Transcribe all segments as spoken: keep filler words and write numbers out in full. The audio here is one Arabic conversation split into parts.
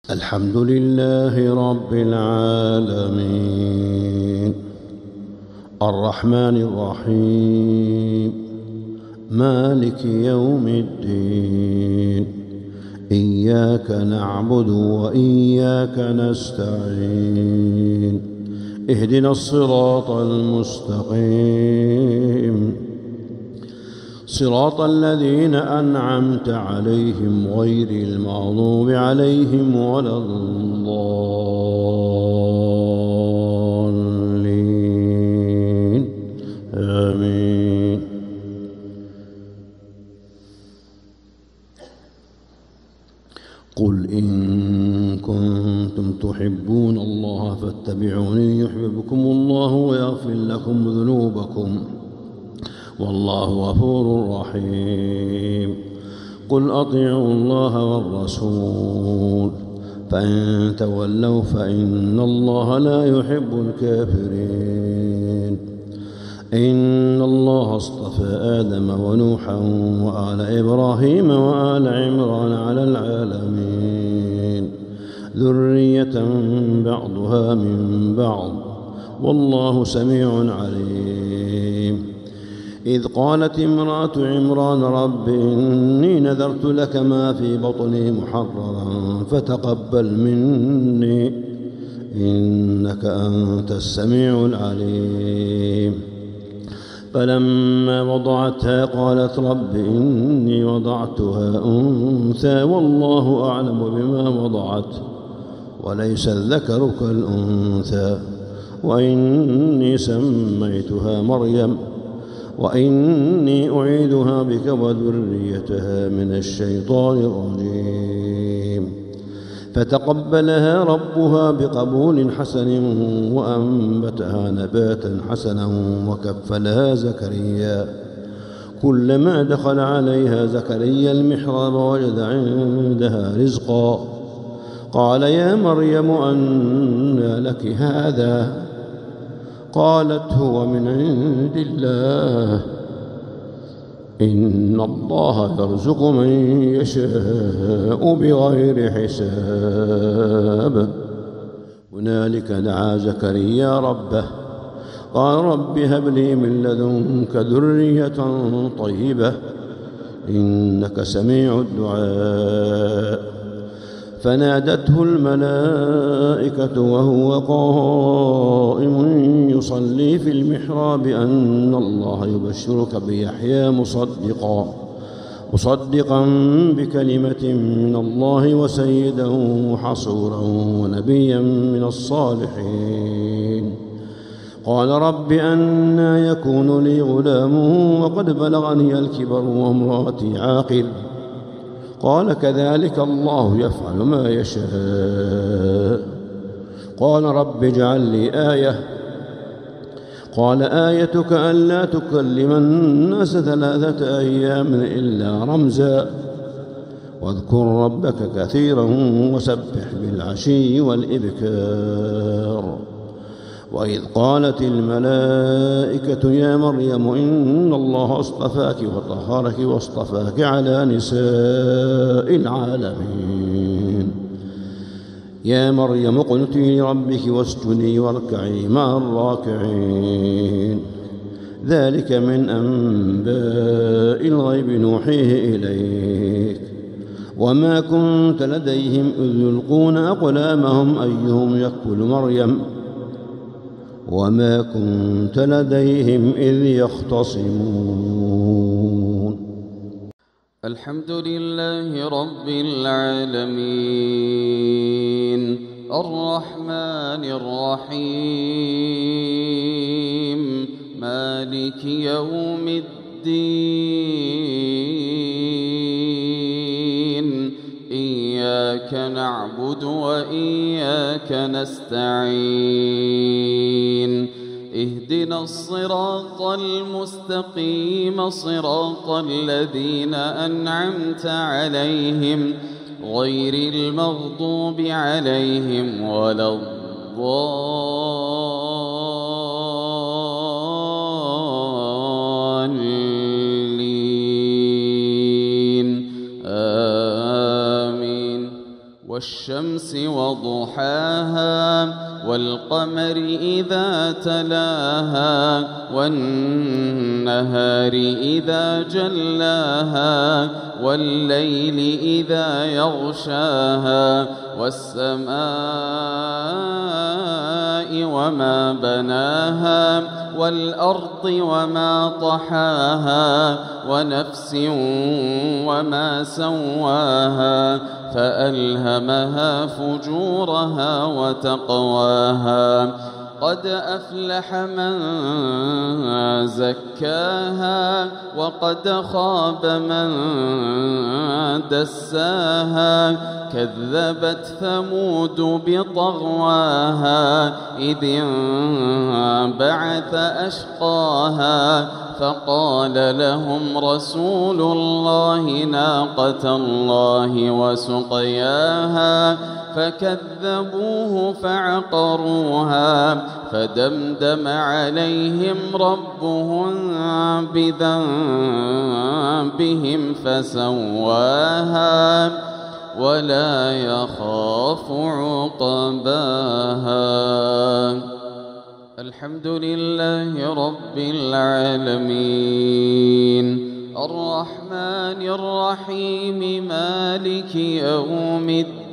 الحمد لله رب العالمين الرحمن الرحيم مالك يوم الدين إياك نعبد وإياك نستعين اهدنا الصراط المستقيم صراط الذين أنعمت عليهم غير المغضوب عليهم ولا الضالين آمين. قل إن كنتم تحبون الله فاتبعوني يحببكم الله ويغفر لكم ذنوبكم والله غفور رحيم. قل أطيعوا الله والرسول فإن تولوا فإن الله لا يحب الكافرين. إن الله اصطفى آدم ونوحا وآل إبراهيم وآل عمران على العالمين ذرية بعضها من بعض والله سميع عليم. إذ قالت امرأة عمران رب إني نذرت لك ما في بطني محررا فتقبل مني إنك أنت السميع العليم. فلما وضعتها قالت رب إني وضعتها أنثى والله أعلم بما وضعت وليس الذكر كالأنثى وإني سميتها مريم وإني أعيذها بك وذريتها من الشيطان الرجيم. فتقبلها ربها بقبول حسن وأنبتها نباتا حسنا وكفلها زكريا. كلما دخل عليها زكريا المحراب وجد عندها رزقا قال يا مريم أنى لك هذا قالت هو من عند الله إن الله يرزق من يشاء بغير حساب. هنالك دعا زكريا ربه قال رب هب لي من لدنك ذرية طيبة إنك سميع الدعاء. فنادته الملائكة وهو قائم يصلي في المحراب أن الله يبشرك بيحيى مصدقا مصدقا بكلمة من الله وسيدا وحصورا ونبيا من الصالحين. قال رب أنى يكون لي غلام وقد بلغني الكبر وامرأتي عاقر قال كذلك الله يفعل ما يشاء. قال رب اجعل لي آية قال آيتك ألا تكلم الناس ثلاثة أيام إلا رمزا واذكر ربك كثيرا وسبح بالعشي والإبكار. وإذ قالت الملائكة يا مريم إن الله اصطفاك وطهرك واصطفاك على نساء العالمين. يا مريم اقنتي لربك واسجدي واركعي مع الراكعين. ذلك من أنباء الغيب نوحيه إليك وما كنت لديهم إذ يلقون أقلامهم أيهم يكفل مريم وما كنت لديهم إذ يختصمون. الحمد لله رب العالمين الرحمن الرحيم مالك يوم الدين إياك نعبد وإياك نستعين اهدنا الصراط المستقيم صراط الذين أنعمت عليهم غير المغضوب عليهم ولا الضالين آمين. والشمس وضحاها والقمر إذا تلاها والنهار إذا جلاها والليل إذا يغشاها والسماء وما بناها والأرض وما طحاها ونفس وما سواها فألهمها فجورها وتقواها قد أفلح من زكاها وقد خاب من دساها كذبت ثمود بطغواها إذ انبعث أشقاها فقال لهم رسول الله ناقة الله وسقياها فكذبوه فعقروها فدمدم عليهم ربهم بذنبهم فسواها ولا يخاف عقباها. الحمد لله رب العالمين الرحمن الرحيم مالك يوم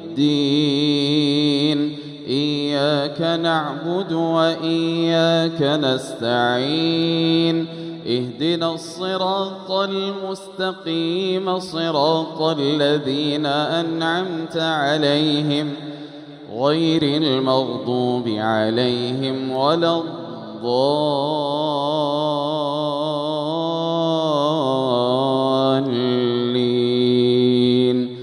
الدين إياك نعبد وإياك نستعين اهدنا الصراط المستقيم صراط الذين أنعمت عليهم غير المغضوب عليهم ولا الضالين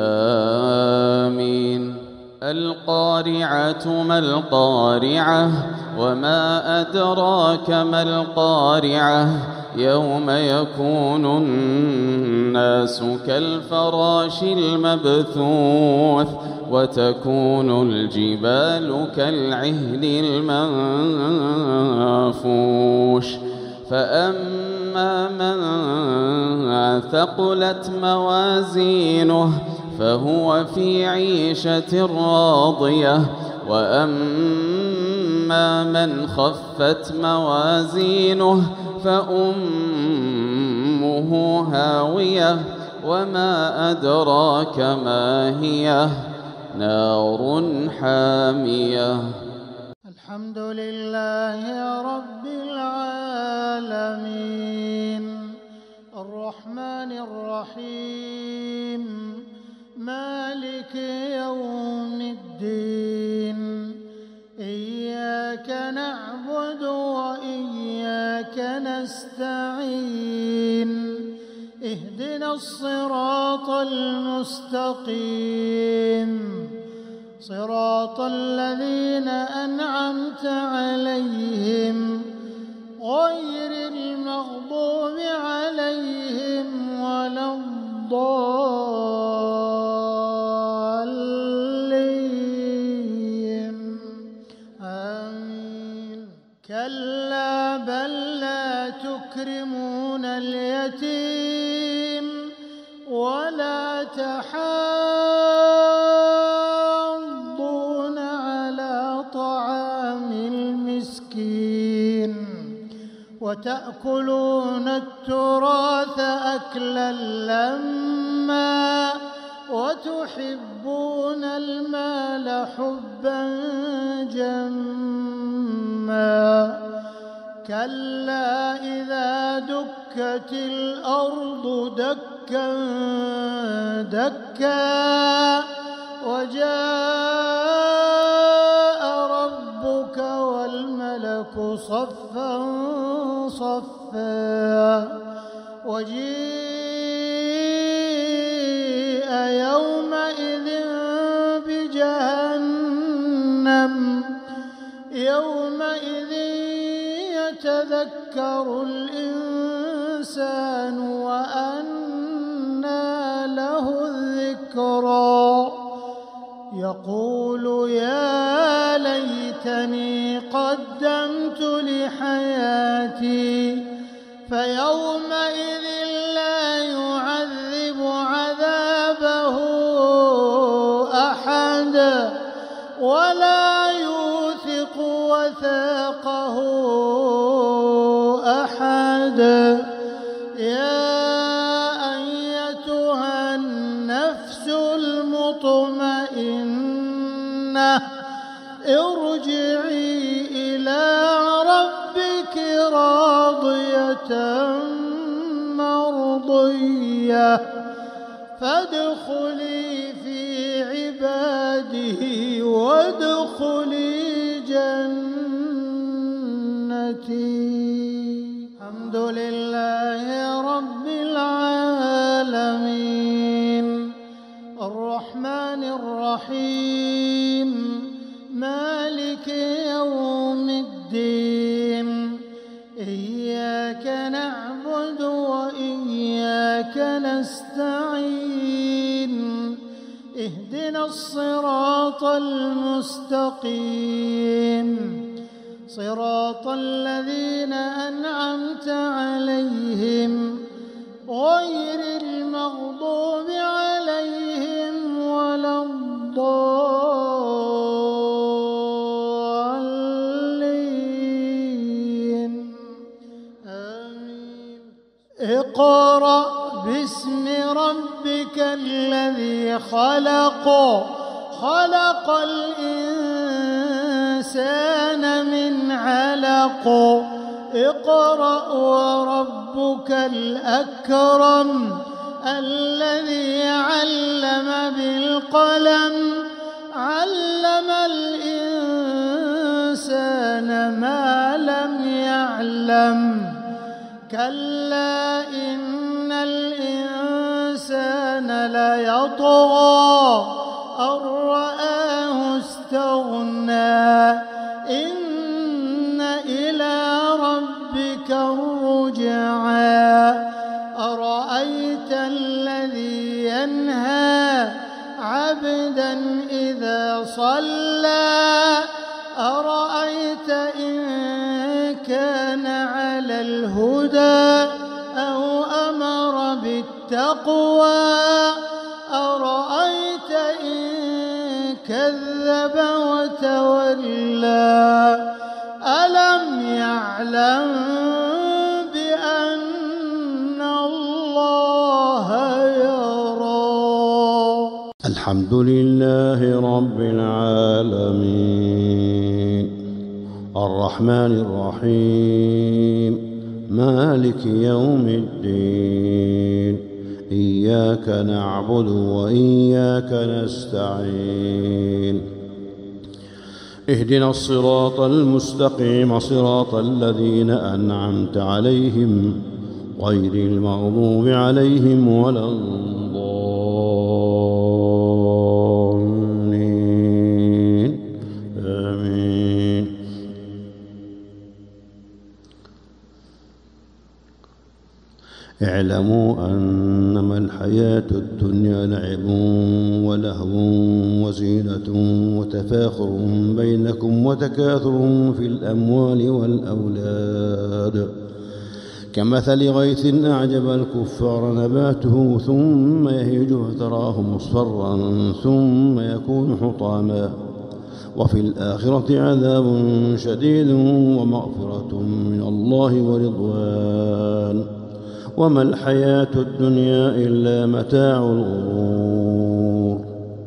آمين. القارعة ما القارعة وما أدراك ما القارعة يوم يكون الناس كالفراش المبثوث وتكون الجبال كالعهن المنفوش فأما من ثقلت موازينه فهو في عيشة راضية وأما من خفت موازينه فأمه هاوية وما أدراك ما هي نار حامية. الحمد لله رب العالمين الرحمن الرحيم مالك يوم الدين إياك نعبد وإياك نستعين اهدنا الصراط المستقيم صراط الذين أنعمت عليهم غير المغضوب عليهم ولا الضالين آمين. كلا بل لا تكرمون اليتيم ولا تحاضون على طعام المسكين وتأكلون التراث أكلا لما وتحبون المال حبا جما كلا إذا دكت الأرض دكا دكا وجاء ربك والملك صفا صفا وجيء يومئذ بجهنم يومئذ يتذكر الإنسان وأنى له الذكرى يقول يا ليتني قدمت لحياتي فيومئذ لا يعذب عذابه أحد ولا يوثق وثاقه أحد. يا أيتها النفس المطمئنة ارجعي إلى ربك راضية مرضية فادخلي في عباده وادخلي جنتي. الحمد لله رب العالمين الرحمن الرحيم مالك يوم الدين إياك نعبد وإياك نستعين اهدنا الصراط المستقيم صراط الذين أنعمت عليهم غير المغضوب عليهم ولا الضالين آمين. اقرأ باسم ربك الذي خلق خلق الإنسان من علق اقرأ وربك الأكرم الذي علم بالقلم علم الإنسان ما لم يعلم كلا إن الإنسان ليطغى أن رآه استغنى إن إلى ربك الرجعى أرأيت الذي ينهى عبدا إذا صلى أرأيت إن كان على الهدى أو أمر بالتقوى أرأيت إن كذب وتولى ألم يعلم بأن الله يرى. الحمد لله رب العالمين الرحمن الرحيم مالك يوم الدين إياك نعبد وإياك نستعين اهدنا الصراط المستقيم صراط الذين أنعمت عليهم غير المغضوب عليهم ولا الضالين آمين. اعلموا أنما الحياة الدنيا لعب ولهو وزينة وتفاخر بينكم وتكاثر في الأموال والأولاد كمثل غيث أعجب الكفار نباته ثم يهيج فتراه مصفرا ثم يكون حطاما وفي الآخرة عذاب شديد ومغفرة من الله ورضوان وما الحياة الدنيا إلا متاع الغرور.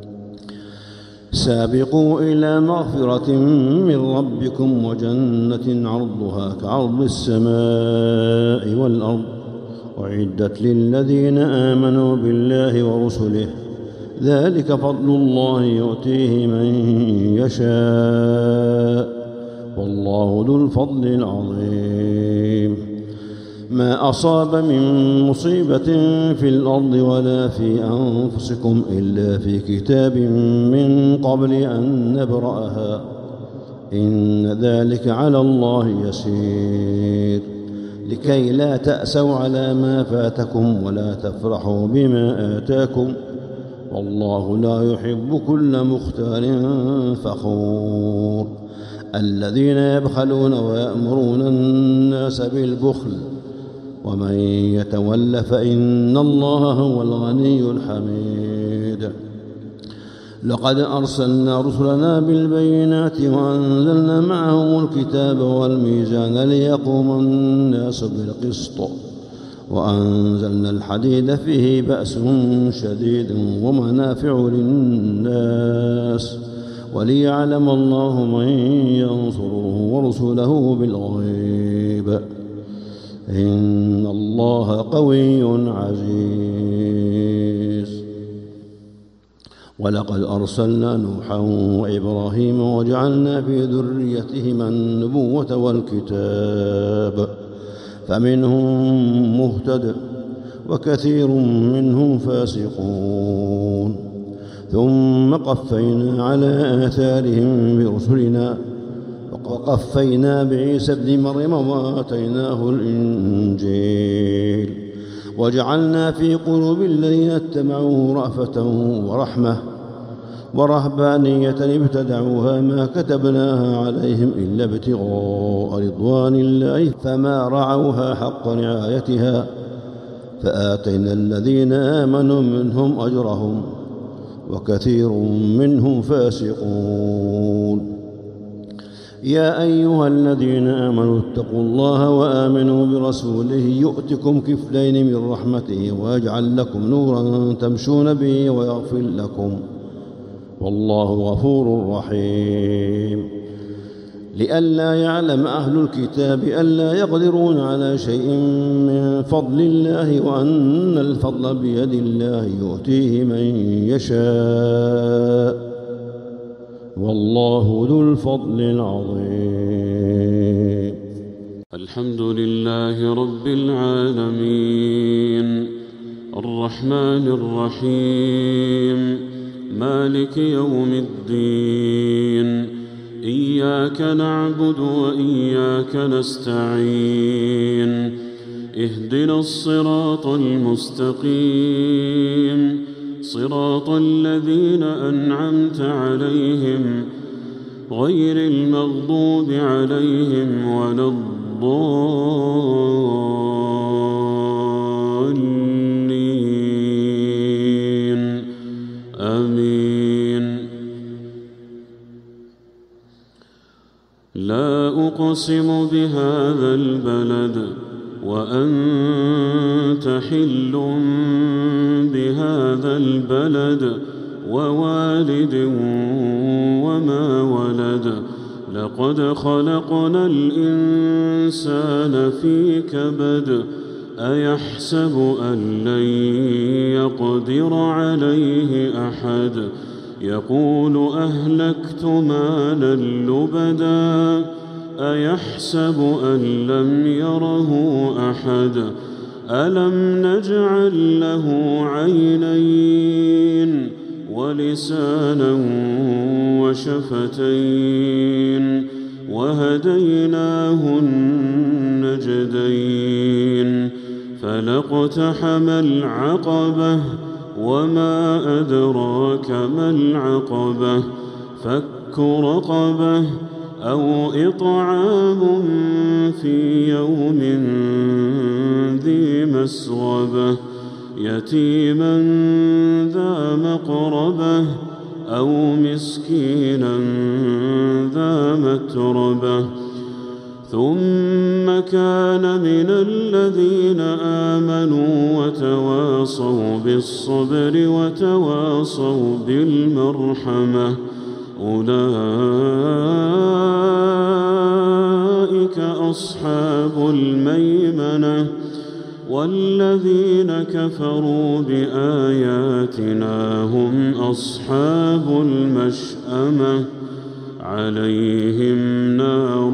سابقوا إلى مغفرة من ربكم وجنة عرضها كعرض السماء والأرض أعدت للذين آمنوا بالله ورسله ذلك فضل الله يؤتيه من يشاء والله ذو الفضل العظيم. ما أصاب من مصيبة في الأرض ولا في أنفسكم إلا في كتاب من قبل أن نبرأها إن ذلك على الله يسير لكي لا تأسوا على ما فاتكم ولا تفرحوا بما آتاكم والله لا يحب كل مختال فخور. الذين يبخلون ويأمرون الناس بالبخل ومن يتول فإن الله هو الغني الحميد. لقد أرسلنا رسلنا بالبينات وأنزلنا معهم الكتاب والميزان ليقوم الناس بالقسط وأنزلنا الحديد فيه بأس شديد ومنافع للناس وليعلم الله من ينصره ورسله بالغيب إن الله قوي عزيز. ولقد أرسلنا نوحا وإبراهيم وجعلنا في ذريتهما النبوة والكتاب فمنهم مهتد وكثير منهم فاسقون ثم قفينا على آثارهم برسلنا وقفينا بعيسى ابن مريم وآتيناه الإنجيل وجعلنا في قلوب الذين اتبعوه رأفة ورحمة ورهبانية ابتدعوها ما كتبناها عليهم إلا ابتغاء رضوان الله فما رعوها حق رعايتها فآتينا الذين آمنوا منهم أجرهم وكثير منهم فاسقون. يا أيها الذين آمنوا اتقوا الله وآمنوا برسوله يؤتكم كفلين من رحمته ويجعل لكم نورا تمشون به ويغفر لكم والله غفور رحيم. لئلا يعلم أهل الكتاب ألا يقدرون على شيء من فضل الله وأن الفضل بيد الله يؤتيه من يشاء والله ذو الفضل العظيم. الحمد لله رب العالمين الرحمن الرحيم مالك يوم الدين إياك نعبد وإياك نستعين اهدنا الصراط المستقيم صراط الذين أنعمت عليهم غير المغضوب عليهم ولا الضالين آمين. لا أقسم بهذا البلد وأنت حل بهذا البلد ووالد وما ولد لقد خلقنا الإنسان في كبد أيحسب أن لن يقدر عليه أحد يقول أهلكت مالا لبدا أيحسب أن لم يره أحد ألم نجعل له عينين ولسانا وشفتين وهديناه النجدين فلاقتحم العقبة وما أدراك ما العقبة فك رقبة أو إطعام في يوم ذي مسغبة يتيما ذا مقربة أو مسكينا ذا متربة ثم كان من الذين آمنوا وتواصوا بالصبر وتواصوا بالمرحمة أولئك أصحاب الميمنة والذين كفروا بآياتنا هم أصحاب المشأمة عليهم نار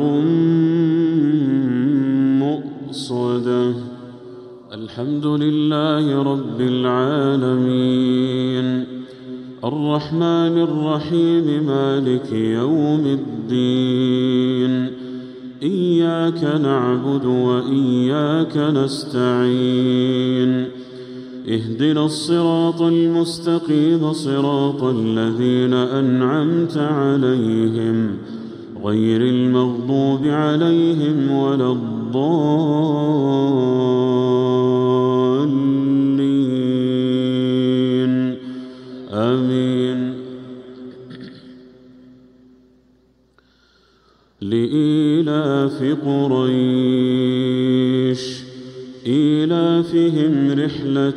مؤصدة. الحمد لله رب العالمين الرحمن الرحيم مالك يوم الدين إياك نعبد وإياك نستعين اهدنا الصراط المستقيم صراط الذين أنعمت عليهم غير المغضوب عليهم ولا الضالين آمين. لإيلاف قريش إيلافهم رحلة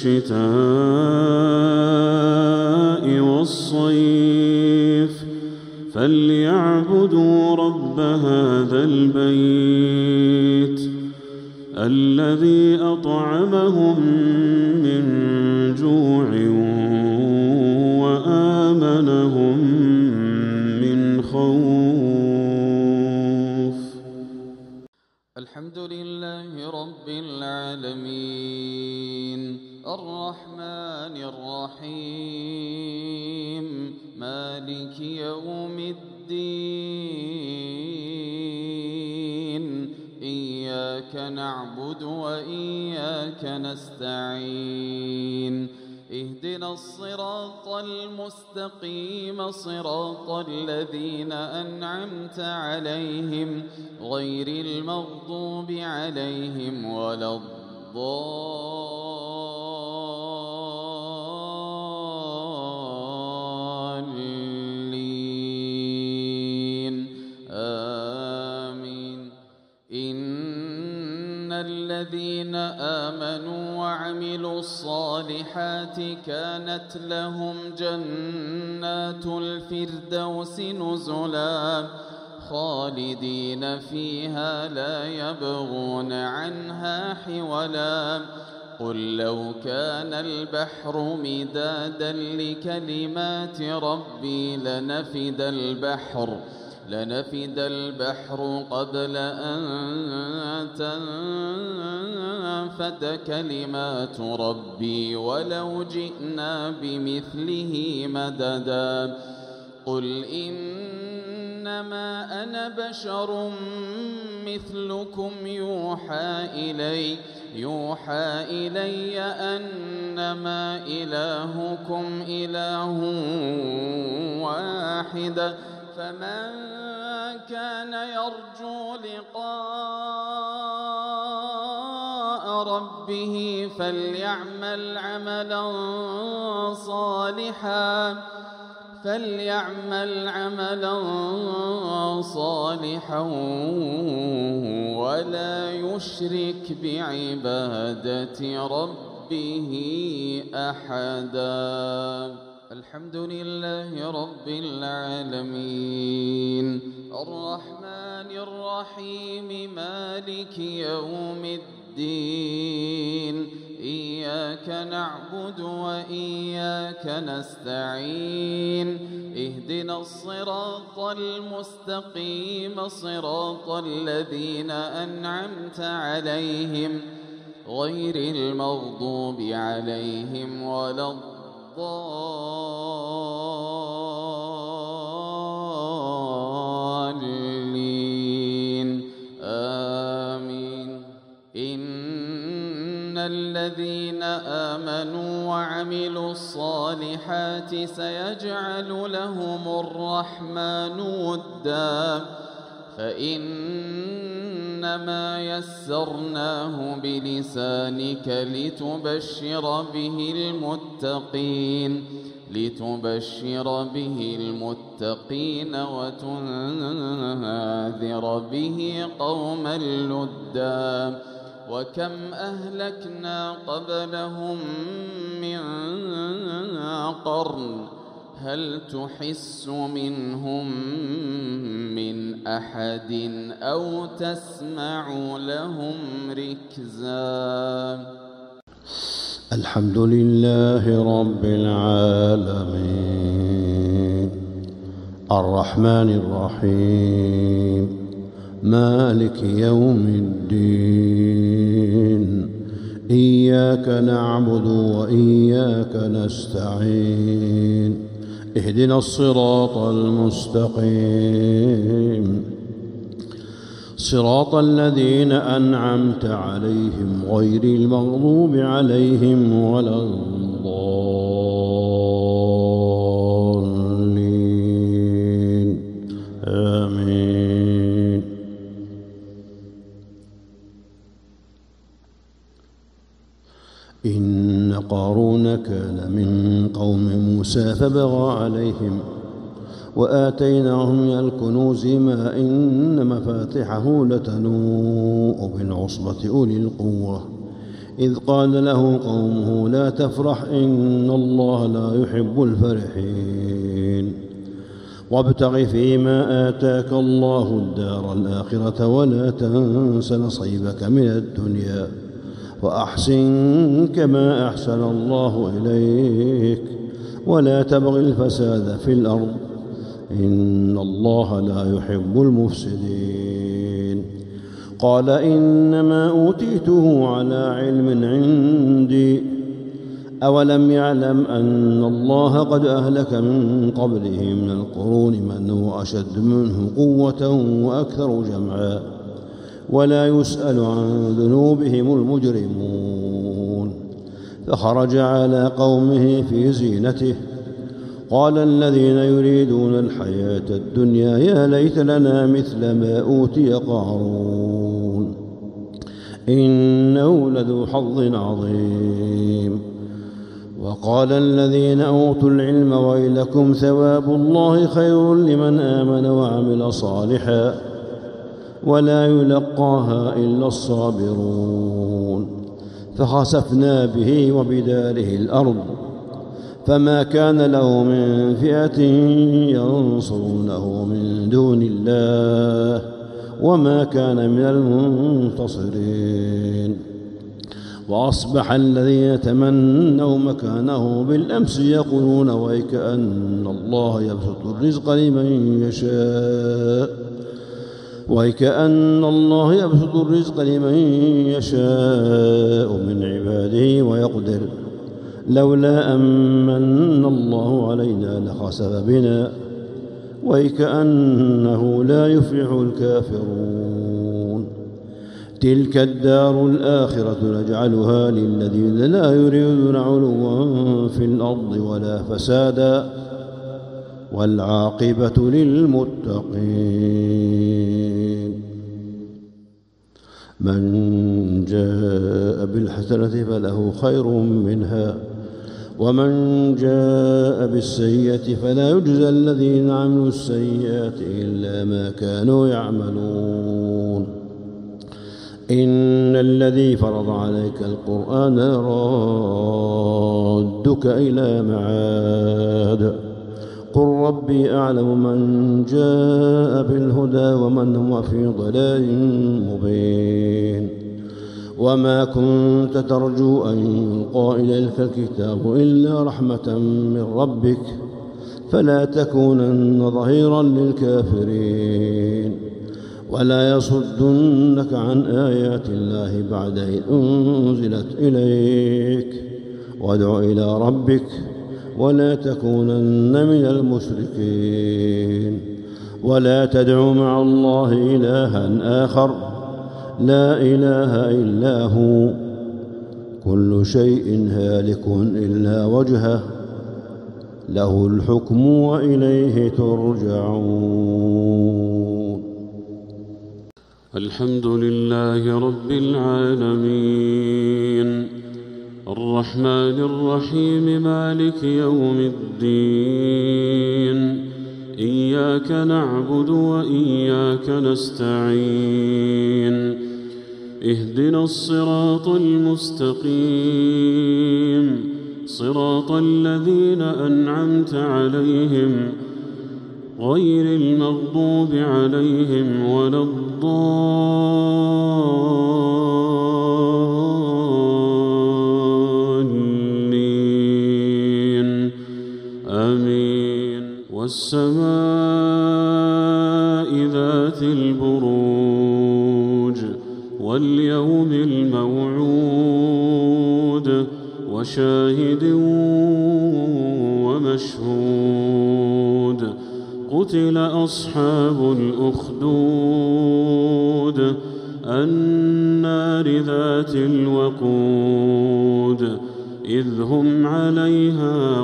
الشتاء والصيف فليعبدوا رب هذا البيت الذي أطعمهم من جوع وآمنهم من خوف. الحمد لله رب العالمين الرحمن الرحيم مالك يوم الدين إياك نعبد وإياك نستعين اهدنا الصراط المستقيم صراط الذين أنعمت عليهم غير المغضوب عليهم ولا الضالين آمين. إن الذين آمنوا وعملوا الصالحات كانت لهم جنات الفردوس نزلا خالدين فيها لا يبغون عنها حولا. قل لو كان البحر مدادا لكلمات ربي لنفد البحر لنفد البحر قبل أن تنفد كلمات ربي ولو جئنا بمثله مددا. قل إنما أنا بشر مثلكم يوحى إلي يوحى إلي أنما إلهكم إله واحد فمن كان يرجو لقاء ربه فليعمل عملا صالحا فليعمل عملا صالحا ولا يشرك بعبادة ربه أحدا. الحمد لله رب العالمين الرحمن الرحيم مالك يوم الدين إياك نعبد وإياك نستعين اهدنا الصراط المستقيم صراط الذين أنعمت عليهم غير المغضوب عليهم ولا الضالين آمين. إن الذين آمنوا وعملوا الصالحات سيجعل لهم الرحمن ودا فإنما يسرناه بلسانك لتبشر به المتقين لتبشر به المتقين وتنذر به قوما لدا. وكم أهلكنا قبلهم من قرن هل تحس منهم من أحد أو تسمع لهم ركزا. الحمد لله رب العالمين الرحمن الرحيم مالك يوم الدين إياك نعبد وإياك نستعين اهدنا الصراط المستقيم صراط الذين أنعمت عليهم غير المغضوب عليهم ولا الضالين آمين. إن قارون كان من قوم موسى فبغى عليهم وآتيناهم من الكنوز ما إن مفاتحه لتنوء بالعصبة أولي القوة إذ قال له قومه لا تفرح إن الله لا يحب الفرحين وابتغ فيما آتاك الله الدار الآخرة ولا تنس نصيبك من الدنيا وأحسن كما أحسن الله إليك ولا تبغ الفساد في الأرض إن الله لا يحب المفسدين قال إنما أوتيته على علم عندي أولم يعلم أن الله قد أهلك من قبله من القرون من هو أشد منه قوة وأكثر جمعا ولا يسأل عن ذنوبهم المجرمون فخرج على قومه في زينته قال الذين يريدون الحياة الدنيا يا ليت لنا مثل ما أوتي قارون إنه لذو حظ عظيم وقال الذين أوتوا العلم ويلكم ثواب الله خير لمن آمن وعمل صالحا ولا يلقاها إلا الصابرون فخسفنا به وبداره الأرض فما كان له من فئة ينصرونه من دون الله وما كان من المنتصرين وأصبح الذين تمنوا مكانه بالأمس يقولون ويكأن الله يبسط الرزق لمن يشاء ويكأن الله يبسط الرزق لمن يشاء من عباده ويقدر لولا أمن الله علينا لخسف بنا ويكأنه لا يفلح الكافرون تلك الدار الآخرة نجعلها للذين لا يريدون علوا في الأرض ولا فسادا والعاقبة للمتقين من جاء بالحسنة فله خير منها ومن جاء بالسيئة فلا يجزى الذين عملوا السيئات إلا ما كانوا يعملون إن الذي فرض عليك القرآن رادك إلى معاد قل ربي أعلم من جاء بالهدى ومن هو في ضلال مبين وما كنت ترجو أن يلقى إليك الكتاب إلا رحمة من ربك فلا تكونن ظهيرا للكافرين ولا يصدنك عن آيات الله بعد إذ أنزلت إليك وادع إلى ربك ولا تكونن من المشركين ولا تدع مع الله إلها آخر لا إله إلا هو كل شيء هالك إلا وجهه له الحكم وإليه ترجعون الحمد لله رب العالمين الرحمن الرحيم مالك يوم الدين إياك نعبد وإياك نستعين اهدنا الصراط المستقيم صراط الذين أنعمت عليهم غير المغضوب عليهم ولا الضالين آمين والسماء ذات البروج واليوم الموعود وشاهد ومشهود قتل أصحاب الأخدود النار ذات الوقود إذ هم عليها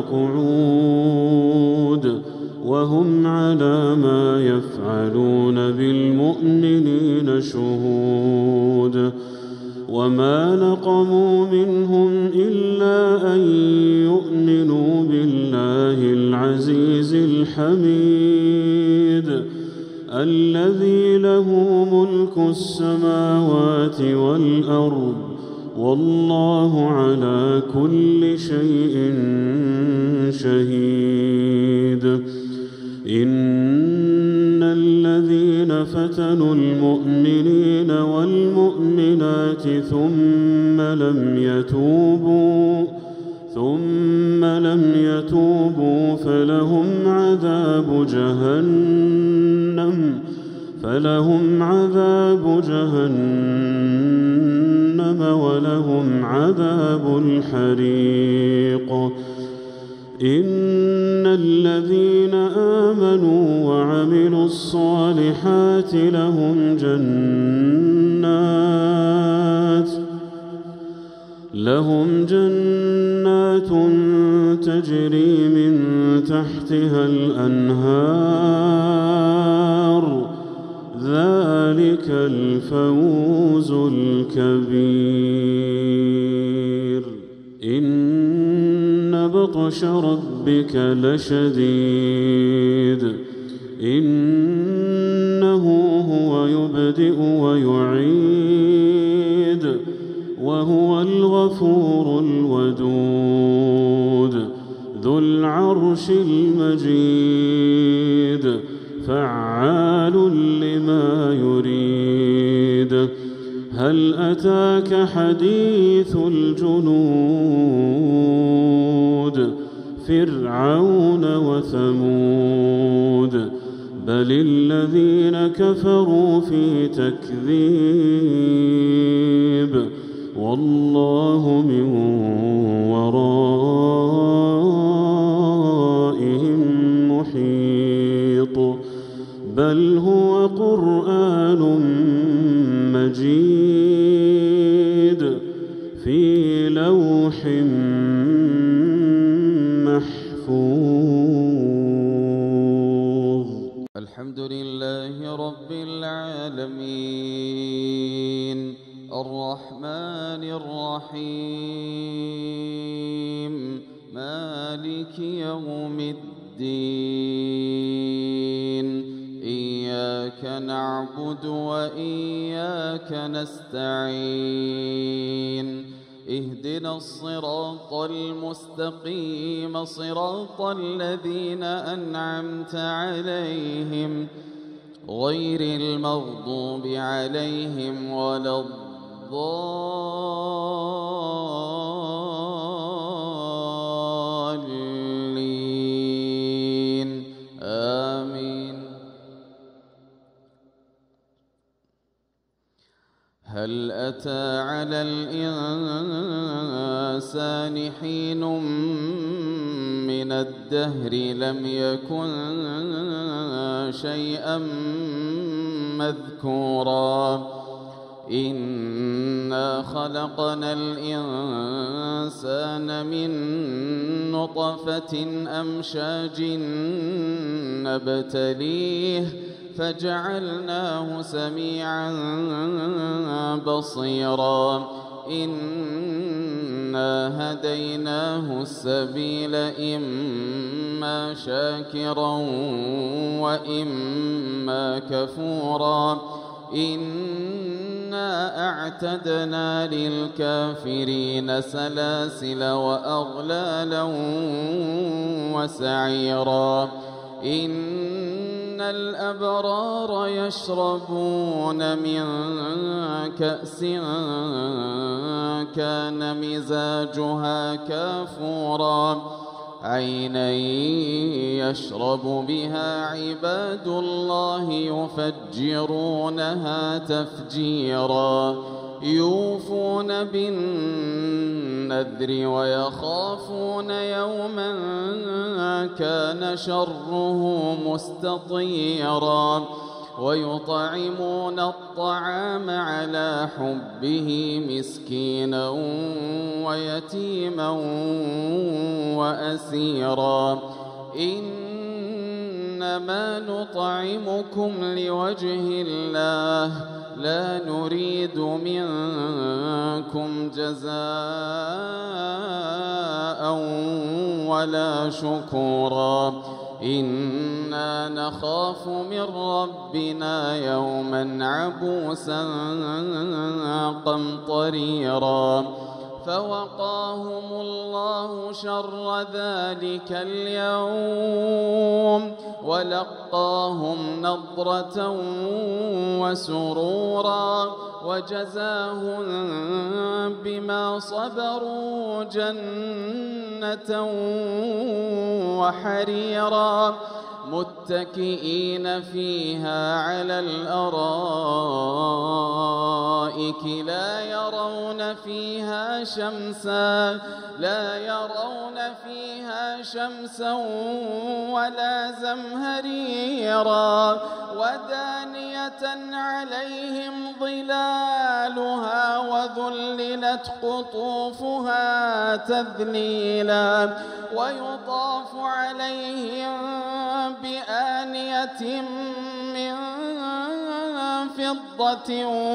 قعود وهم على ما يفعلون بالمؤمنين شهود وما نقموا منهم إلا أن يؤمنوا بالله العزيز الحكيم الحميد الذي له ملك السماوات والأرض والله على كل شيء شهيد. إن الذين فتنوا المؤمنين والمؤمنات ثم لم يتوبوا ثم لم يتوبوا فلهم عذاب جهنم فلهم عذاب جهنم ولهم عذاب الحريق. إن الذين آمنوا وعملوا الصالحات لهم جنات لهم جنات تجري من تحتها الأنهار ذلك الفوز الكبير. إن بطش ربك لشديد إنه هو يبدئ ويعيد وهو الغفور الودود ذو العرش المجيد فعال لما يريد. هل أتاك حديث الجنود فرعون وثمود بل الذين كفروا في تكذيب والله من ورائهم محيط. بل هو قرآن مجيد في لوح محفوظ. الحمد لله رب العالمين الرحمن الرحيم مالك يوم الدين. إياك نعبد وإياك نستعين. اهدنا الصراط المستقيم صراط الذين أنعمت عليهم غير المغضوب عليهم ولا الضالين آمين. هل أتى على الإنسان حين من الدهر لم يكن شيئا مذكورا. إنا خلقنا الإنسان من نطفة أمشاج نبتليه فجعلناه سميعا بصيرا. إنا هديناه السبيل إما شاكرا وإما كفورا. إنا أعتدنا للكافرين سلاسل وأغلالا وسعيرا. إن الأبرار يشربون من كأس كان مزاجها كافورا عينا يشرب بها عباد الله يفجرونها تفجيرا. يوفون بالنذر ويخافون يوما كان شره مستطيرا. ويطعمون الطعام على حبه مسكينا ويتيما وأسيرا. إنما نطعمكم لوجه الله لا نريد منكم جزاء ولا شكورا. إنا نخاف من ربنا يوما عبوسا قمطريرا فوقاهم الله شر ذلك اليوم ولقاهم نضرة وسرورا وجزاهم بما صبروا جنة وحريرا متكئين فيها على الأرائك لا يرون فيها شمسا لا يرون فيها شمسا ولا زمهريرا ودانية عليهم ظلالها وذللت قطوفها تذليلا ويطاف عليهم بآنية من فضة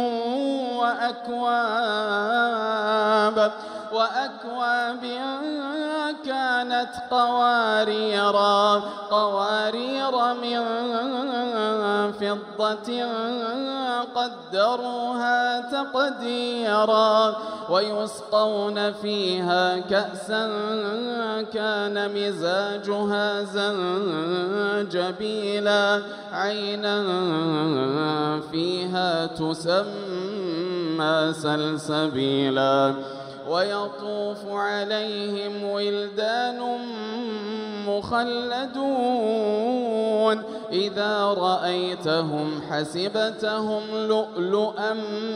وأكواب وأكواب كانت قواريرا قوارير من فضة قدروها تقديرا ويسقون فيها كأسا كان مزاجها زنجبيلا عينا فيها تسمى سلسبيلا ويطوف عليهم ولدان مخلدون إذا رأيتهم حسبتهم لؤلؤا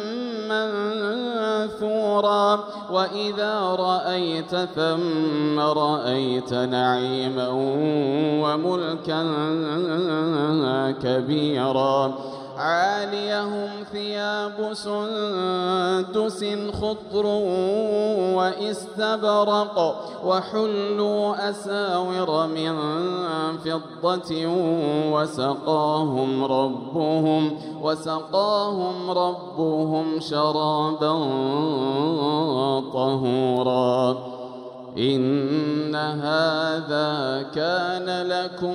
منثورا وإذا رأيت ثم رأيت نعيما وملكا كبيرا عاليهم ثياب سندس خضر واستبرق وحلوا أساور من فضة وسقاهم ربهم وسقاهم ربهم شرابا طهورا إن هذا كان لكم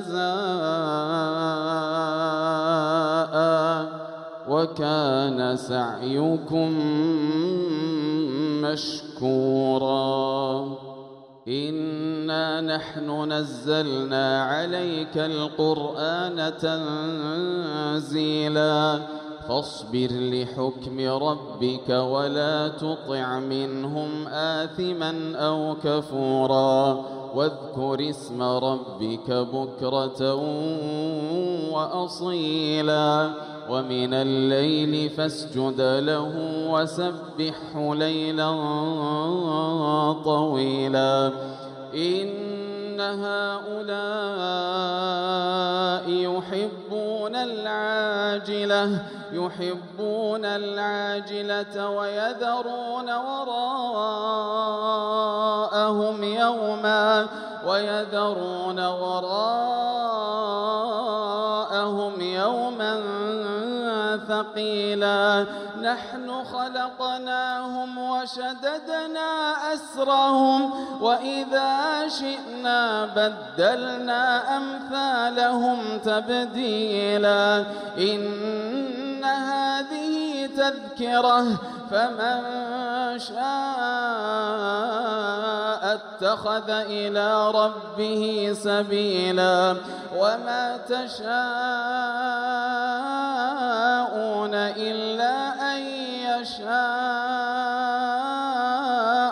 جزاء وكان سعيكم مشكورا إنا نحن نزلنا عليك القرآن تنزيلا فاصبر لحكم ربك ولا تطع منهم آثما أو كفورا واذكر اسم ربك بكرة وأصيلا ومن الليل فاسجد له وسبحه ليلا طويلا إن هؤلاء يحبون العاجلة يحبون العاجلة ويذرون وراءهم يوما ويذرون وراءهم يوما ثقيلا نحن خلقناهم وشددنا أسرهم وإذا شئنا بدلنا أمثالهم تبديلا إن هذه تذكرة فمن شاء اتخذ إلى ربه سبيلا وما تشاءون إلا أن يشاء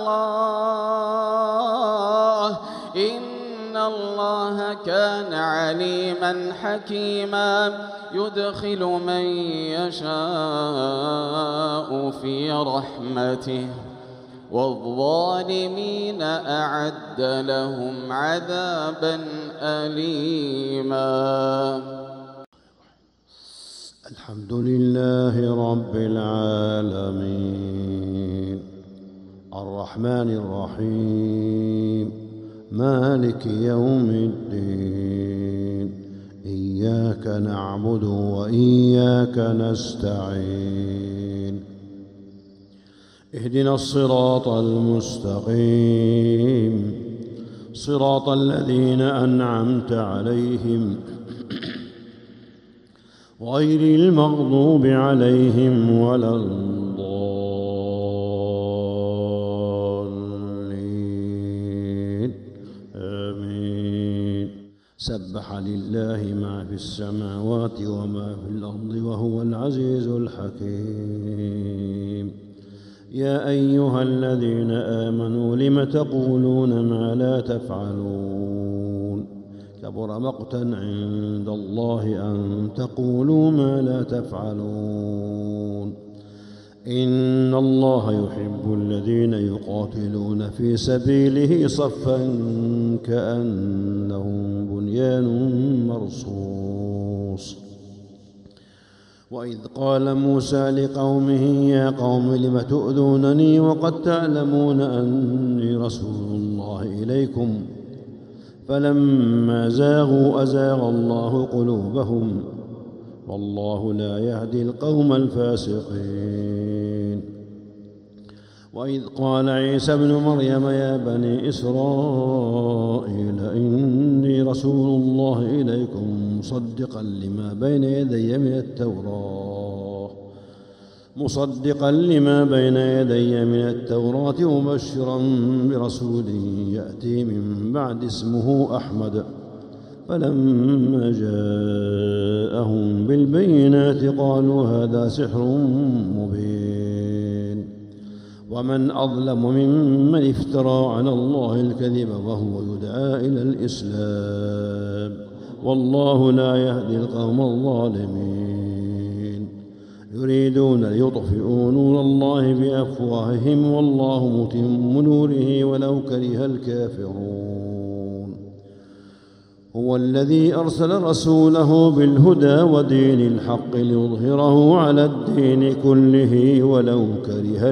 الله إن الله كان عليما حكيما يدخل من يشاء في رحمته والظالمين أعد لهم عذابا أليما. الحمد لله رب العالمين الرحمن الرحيم مالك يوم الدين إياك نعبد وإياك نستعين اهدنا الصراط المستقيم صراط الذين أنعمت عليهم غير المغضوب عليهم ولا الضالين آمين. سبح لله ما في السماوات وما في الأرض وهو العزيز الحكيم. يا أيها الذين آمنوا لم تقولون ما لا تفعلون كبر مقتا عند الله أن تقولوا ما لا تفعلون. إن الله يحب الذين يقاتلون في سبيله صفا كأنهم بنيان مرصوص. وإذ قال موسى لقومه يا قوم لم تؤذونني وقد تعلمون أني رسول الله إليكم فلما زاغوا أزاغ الله قلوبهم والله لا يهدي القوم الفاسقين. وإذ قال عيسى ابن مريم يا بني إسرائيل إني رسول الله إليكم مصدقا لما بين يدي من التوراة مصدقا لما بين يدي من التوراة ومبشرا برسول يأتي من بعد اسمه أحمد. فلما جاءهم بالبينات قالوا هذا سحر مبين. ومن أظلم ممن افترى على الله الكذب وهو يدعى إلى الإسلام والله لا يهدي القوم الظالمين. يريدون ليطفئوا نور الله بأفواههم والله متم نوره ولو كره الكافرون. هو الذي أرسل رسوله بالهدى ودين الحق ليظهره على الدين كله ولو كره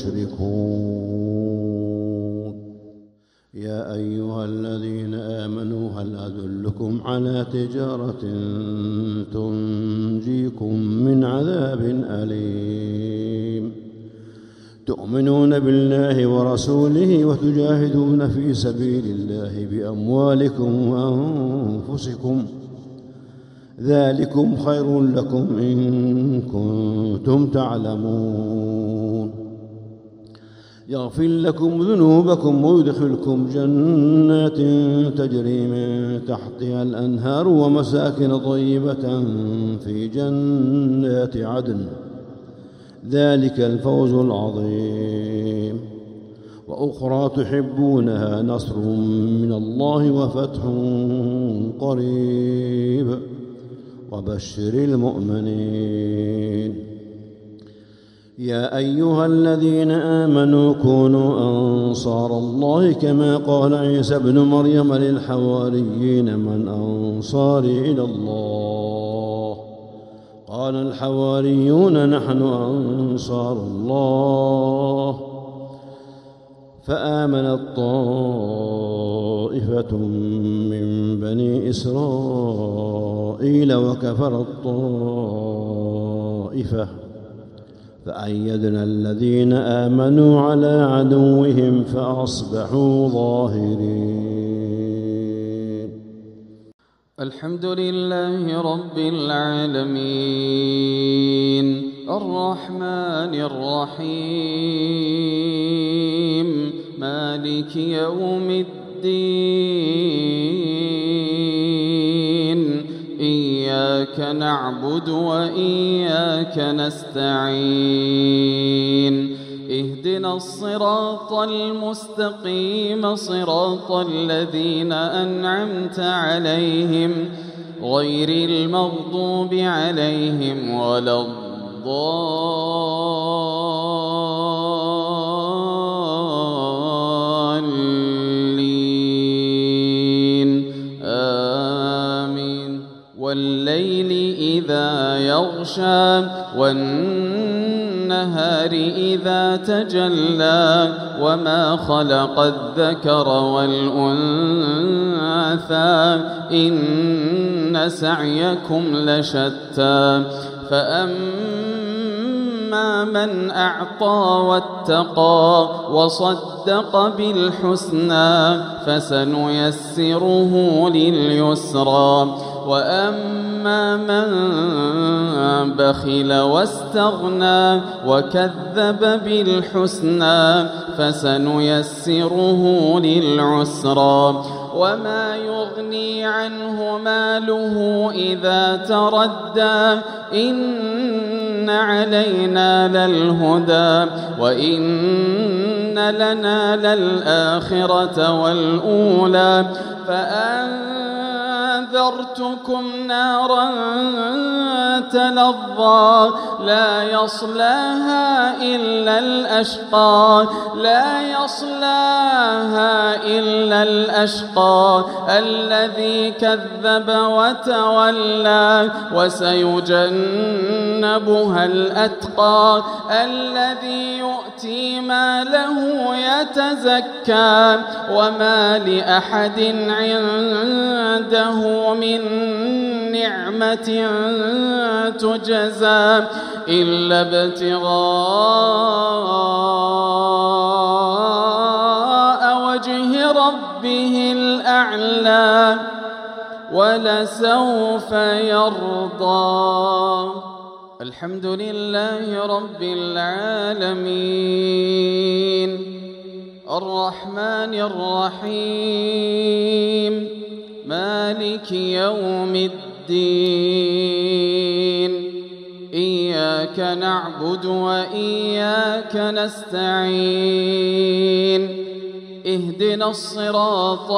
المشركون. يا أيها الذين آمنوا هل أدلكم على تجارة تنجيكم من عذاب أليم تؤمنون بالله ورسوله وتجاهدون في سبيل الله بأموالكم وأنفسكم ذلكم خير لكم إن كنتم تعلمون. يغفر لكم ذنوبكم ويدخلكم جنات تجري من تحتها الأنهار ومساكن طيبة في جنات عدن ذلك الفوز العظيم. وأخرى تحبونها نصر من الله وفتح قريب وبشر المؤمنين. يا أيها الذين آمنوا كونوا أنصار الله كما قال عيسى ابن مريم للحواريين من أنصاري إلى الله قال الحواريون نحن أنصار الله. فآمنت طائفة من بني إسرائيل وكفرت طائفة فأيدنا الذين آمنوا على عدوهم فأصبحوا ظاهرين. الحمد لله رب العالمين الرحمن الرحيم مالك يوم الدين إياك نعبد وإياك نستعين اهدنا الصراط المستقيم صراط الذين أنعمت عليهم غير المغضوب عليهم ولا الضالين آمين. والليل إذا يغشى والنهار إذا تجلى وما خلق الذكر والأنثى إن سعيكم لشتى فأما فأما من أعطى واتقى وصدق بالحسنى فسنيسره لليسرى وأما من بخل واستغنى وكذب بالحسنى فسنيسره للعسرى وما يغني عنه ماله إذا تردى إن علينا للهدى وإن لنا للآخرة والأولى فأنذرتكم نارا تلظى لا يصلاها إلا الأشقى لا يصلاها إلا الأشقى الذي كذب وتولى وسيجنبها الأتقى الذي يؤتي ماله يتزكى وما لأحد عنده من نعمة تجزى إلا ابتغاء وجه ربه الأعلى ولسوف يرضى. الحمد لله رب العالمين الرحمن الرحيم مالك يوم الدين إياك نعبد وإياك نستعين اهدنا الصراط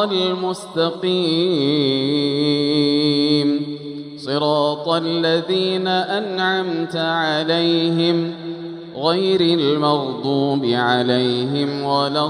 المستقيم صراط الذين أنعمت عليهم غير المغضوب عليهم ولا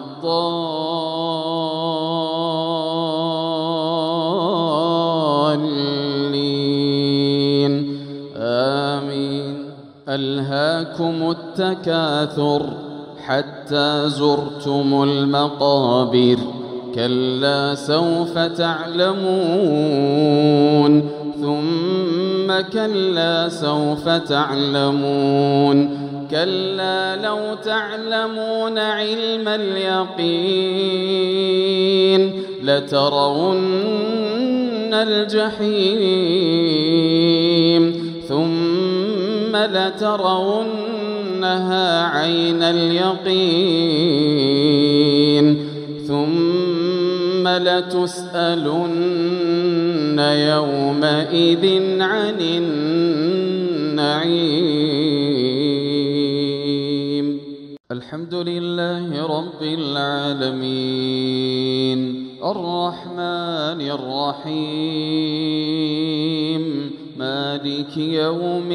الضالين آمين. ألهاكم التكاثر حتى زرتم المقابر كلا سوف تعلمون ثم كلا سوف تعلمون كلا لو تعلمون علم اليقين لترون الجحيم ثم لترونها عين اليقين ثم لتسألن يومئذ عن النعيم. الحمد لله رب العالمين الرحمن الرحيم مالك يوم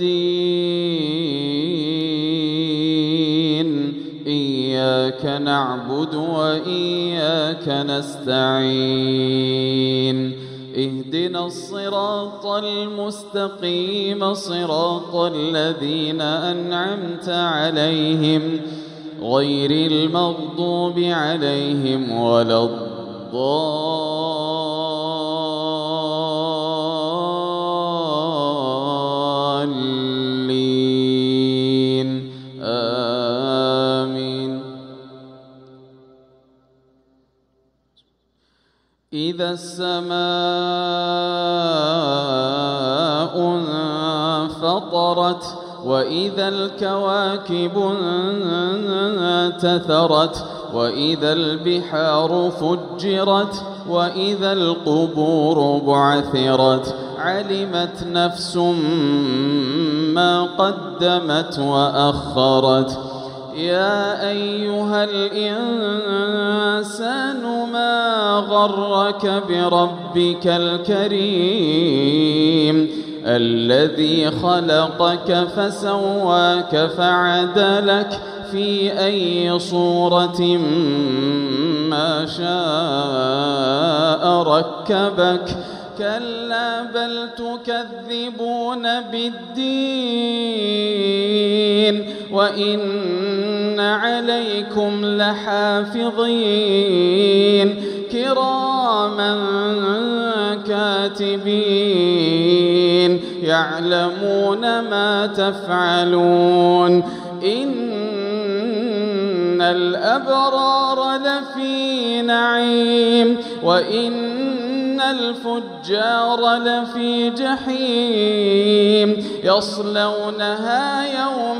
الدين إياك نعبد وإياك نستعين اهدنا الصراط المستقيم صراط الذين أنعمت عليهم غير المغضوب عليهم ولا الضالين آمين. إذا السماء انفطرت وإذا الكواكب انتثرت وإذا البحار فجرت وإذا القبور بعثرت علمت نفس ما قدمت وأخرت. يا أيها الإنسان ما غرك بربك الكريم الذي خلقك فسواك فعدلك في أي صورة ما شاء ركبك كلا بل تكذبون بالدين وإن عليكم المتقين يعلمون ما تفعلون إن الأبرار لفي نعيم وإن الفجار لفي جحيم يصلونها يوم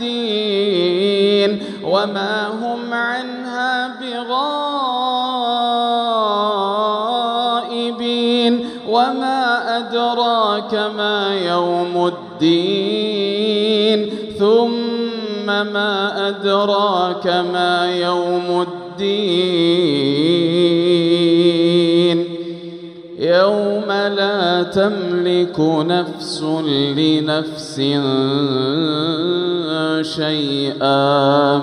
الدين وما هم عنها بغائبين وما أدراك ما يوم الدين ثم ما أدراك ما يوم الدين يوم لا تملك نفس لنفس شيئا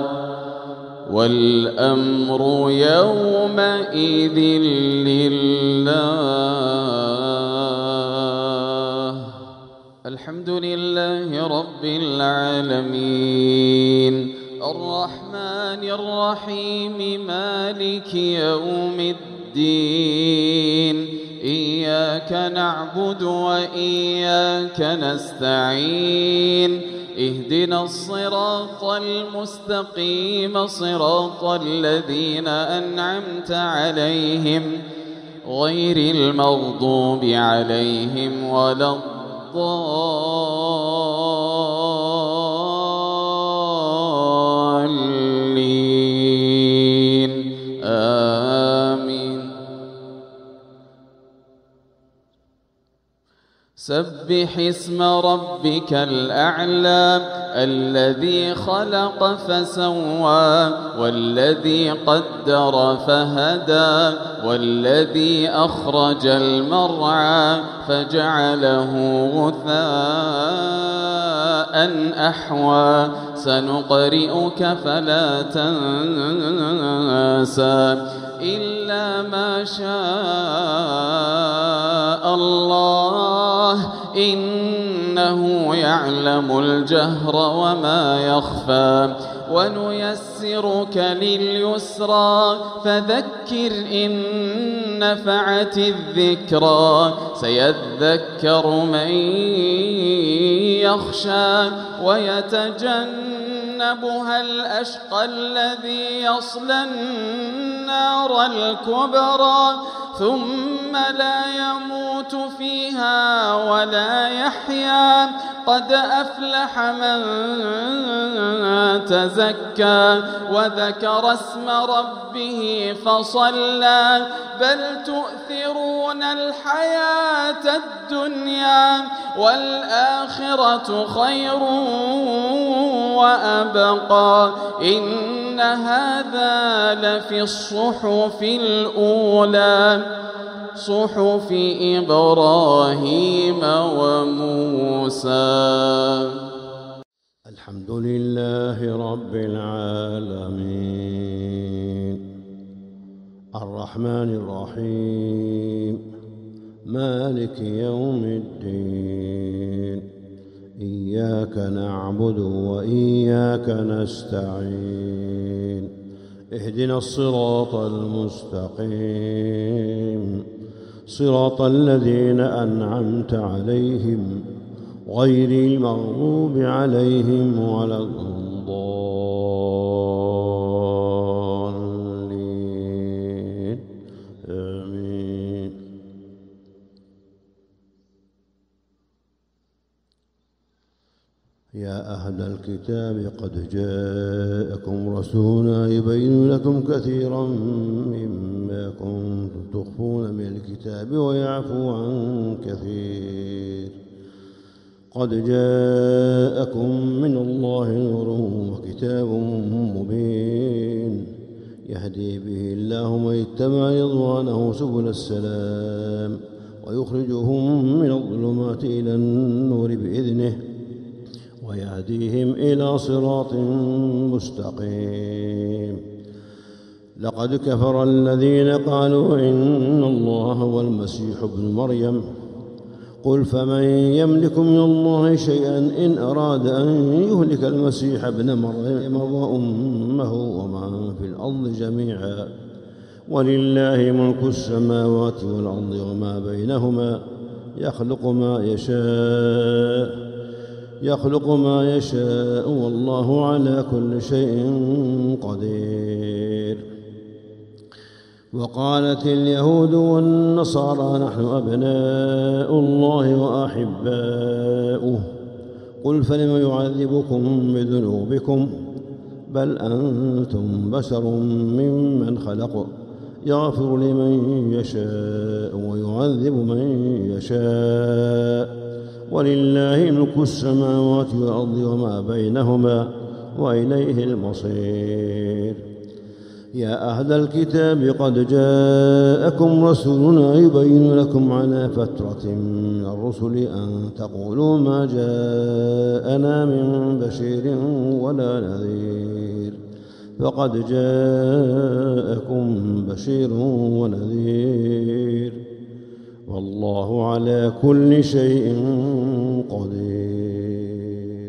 والأمر يومئذ لله. الحمد لله رب العالمين الرحمن الرحيم مالك يوم الدين إياك نعبد وإياك نستعين اهدنا الصراط المستقيم صراط الذين أنعمت عليهم غير المغضوب عليهم ولا الضالين آمين. سبح اسم ربك الأعلى الذي خلق فسوى والذي قدر فهدى والذي أخرج المرعى فجعله غثاء أحوى سنقرئك فلا تنسى إلا ما شاء الله إنه يعلم الجهر وما يخفى ونيسرك لليسرى فذكر إن نفعت الذكرى سيذكر من يخشى ويتجنبها الأشقى الذي يصلى النار الكبرى ثم لا يموت فيها ولا يحيا قد أفلح من تزكى وذكر اسم ربه فصلى بل تؤثرون الحياة الدنيا والآخرة خير وأبقى إن هذا لفي الصحف الأولى صحف إبراهيم وموسى. الحمد لله رب العالمين الرحمن الرحيم مالك يوم الدين إياك نعبد وإياك نستعين اهدنا الصراط المستقيم صراط الذين أنعمت عليهم غير المغضوب عليهم ولا الضالين آمين. يا أهل الكتاب قد جاءكم رسولنا يبين لكم كثيرا مما كنتم تخفون من الكتاب ويعفو عن كثير قد جاءكم من الله نور وكتاب مبين يهدي به الله من اتبع رضوانه سبل السلام ويخرجهم من الظلمات إلى النور بإذنه ويهديهم إلى صراط مستقيم. لقد كفر الذين قالوا إن الله هو المسيح ابن مريم قل فمن يملك من الله شيئا إن أراد أن يهلك المسيح ابن مريم وأمه ومن في الأرض جميعا ولله ملك السماوات والأرض وما بينهما يخلق ما يشاء يخلق ما يشاء والله على كل شيء قدير. وقالت اليهود والنصارى نحن أبناء الله وأحباؤه قل فلم يعذبكم بذنوبكم بل أنتم بشر ممن خلق يغفر لمن يشاء ويعذب من يشاء ولله ملك السماوات والأرض وما بينهما وإليه المصير. يا أهل الكتاب قد جاءكم رسولنا يبين لكم على فترة من الرسل أن تقولوا ما جاءنا من بشير ولا نذير فقد جاءكم بشير ونذير والله على كل شيء قدير.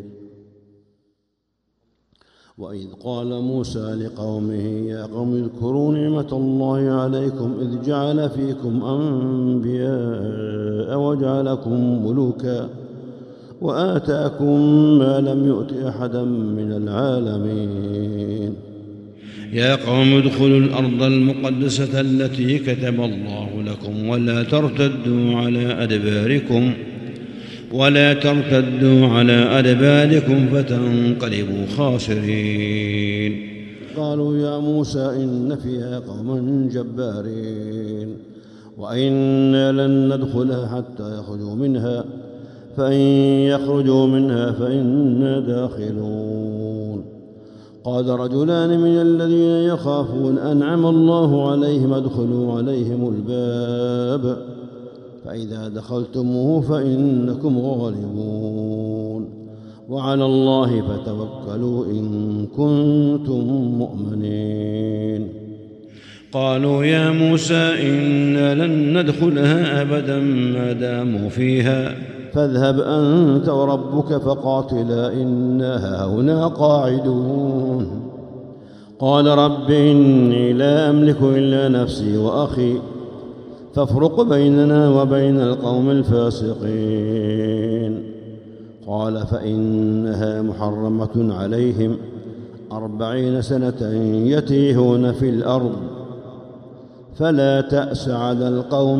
وإذ قال موسى لقومه يا قوم اذكروا نعمة الله عليكم إذ جعل فيكم أنبياء وجعلكم ملوكا وآتاكم ما لم يؤت أحدا من العالمين. يا قوم ادخلوا الأرض المقدسة التي كتب الله لكم ولا ترتدوا على أدباركم ولا ترتدوا على أدباركم فتنقلبوا خاسرين. قالوا يا موسى إن فيها قوما جبارين وإنا لن ندخلها حتى يخرجوا منها فإن يخرجوا منها فإنا داخلون. قال رجلان من الذين يخافون أنعم الله عليهم ادخلوا عليهم الباب فإذا دخلتموه فإنكم غالبون وعلى الله فتوكلوا إن كنتم مؤمنين. قالوا يا موسى إنا لن ندخلها أبدا ما داموا فيها فاذهب أنت وربك فقاتلا إنا هنا قاعدون. قال رب إني لا أملك إلا نفسي وأخي فافرق بيننا وبين القوم الفاسقين. قال فإنها محرمة عليهم أربعين سنة يتيهون في الأرض فلا تأس على القوم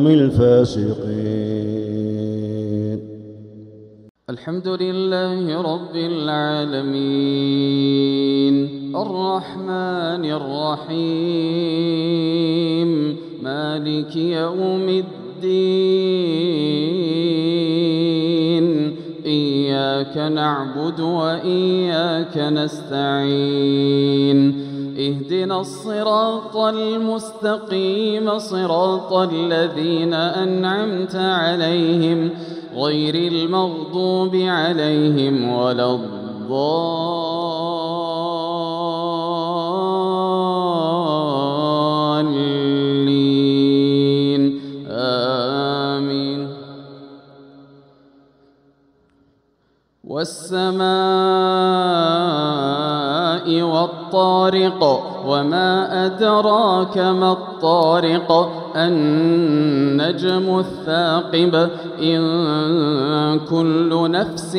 الفاسقين. الحمد لله رب العالمين الرحمن الرحيم مالك يوم الدين إياك نعبد وإياك نستعين اهدنا الصراط المستقيم صراط الذين أنعمت عليهم غير المغضوب عليهم ولا الضالين آمين. والسماء والطارق وما أدراك ما الطارق النجم الثاقب إن كل نفس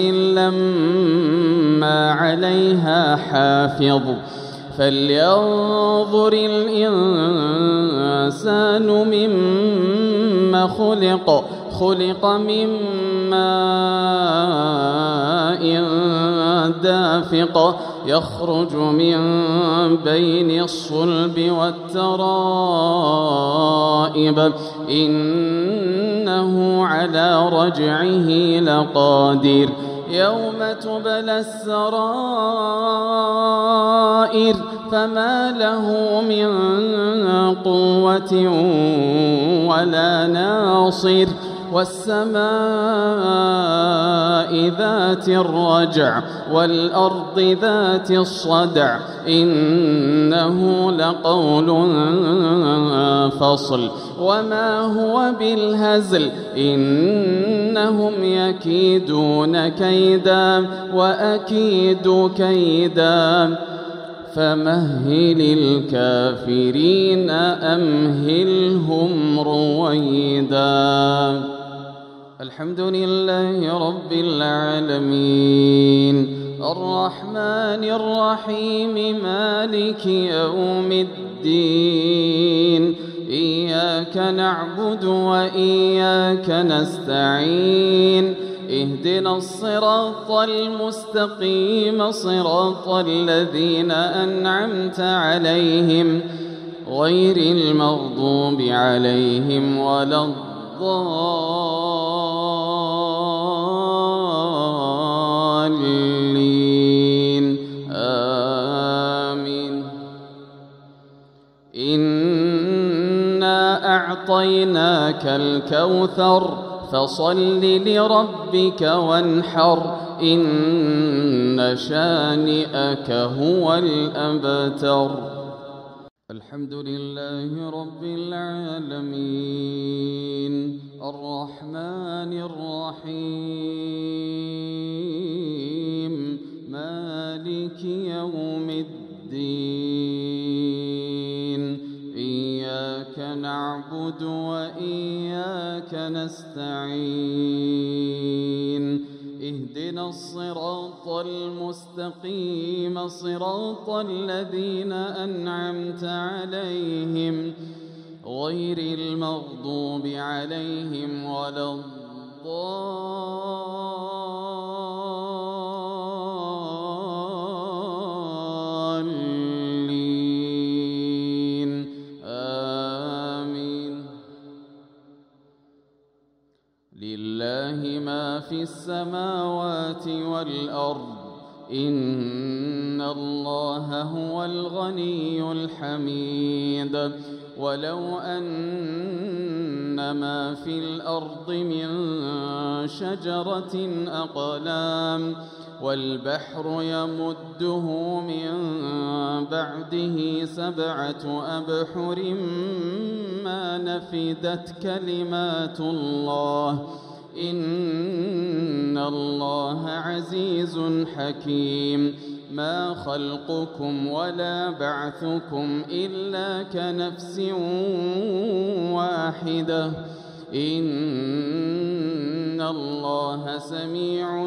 لما عليها حافظ فلينظر الإنسان مما خلق خلق من ماء دافق يخرج من بين الصلب والترائب إنه على رجعه لقادر يوم تبلى السرائر فما له من قوة ولا ناصر والسماء ذات الرجع والأرض ذات الصدع إنه لقول فصل وما هو بالهزل إنهم يكيدون كيدا وأكيد كيدا فمهل الكافرين أمهلهم رويدا. الحمد لله رب العالمين الرحمن الرحيم مالك يوم الدين إياك نعبد وإياك نستعين اهدنا الصراط المستقيم صراط الذين أنعمت عليهم غير المغضوب عليهم ولا الضالين آمين. إنا أعطيناك الكوثر فصل لربك وانحر إن شانئك هو الأبتر. الحمد لله رب العالمين الرحمن الرحيم مالك يوم الدين إياك نعبد وإياك نستعين اهدنا الصراط المستقيم صراط الذين أنعمت عليهم غير المغضوب عليهم ولا الضالين آمين. لله ما في السماوات والأرض إن الله هو الغني الحميد. ولو أن ما في الأرض من شجرة أقلام والبحر يمده من بعده سبعة أبحر ما نفدت كلمات الله إن الله عزيز حكيم. ما خلقكم ولا بعثكم إلا كنفس واحدة إن الله سميع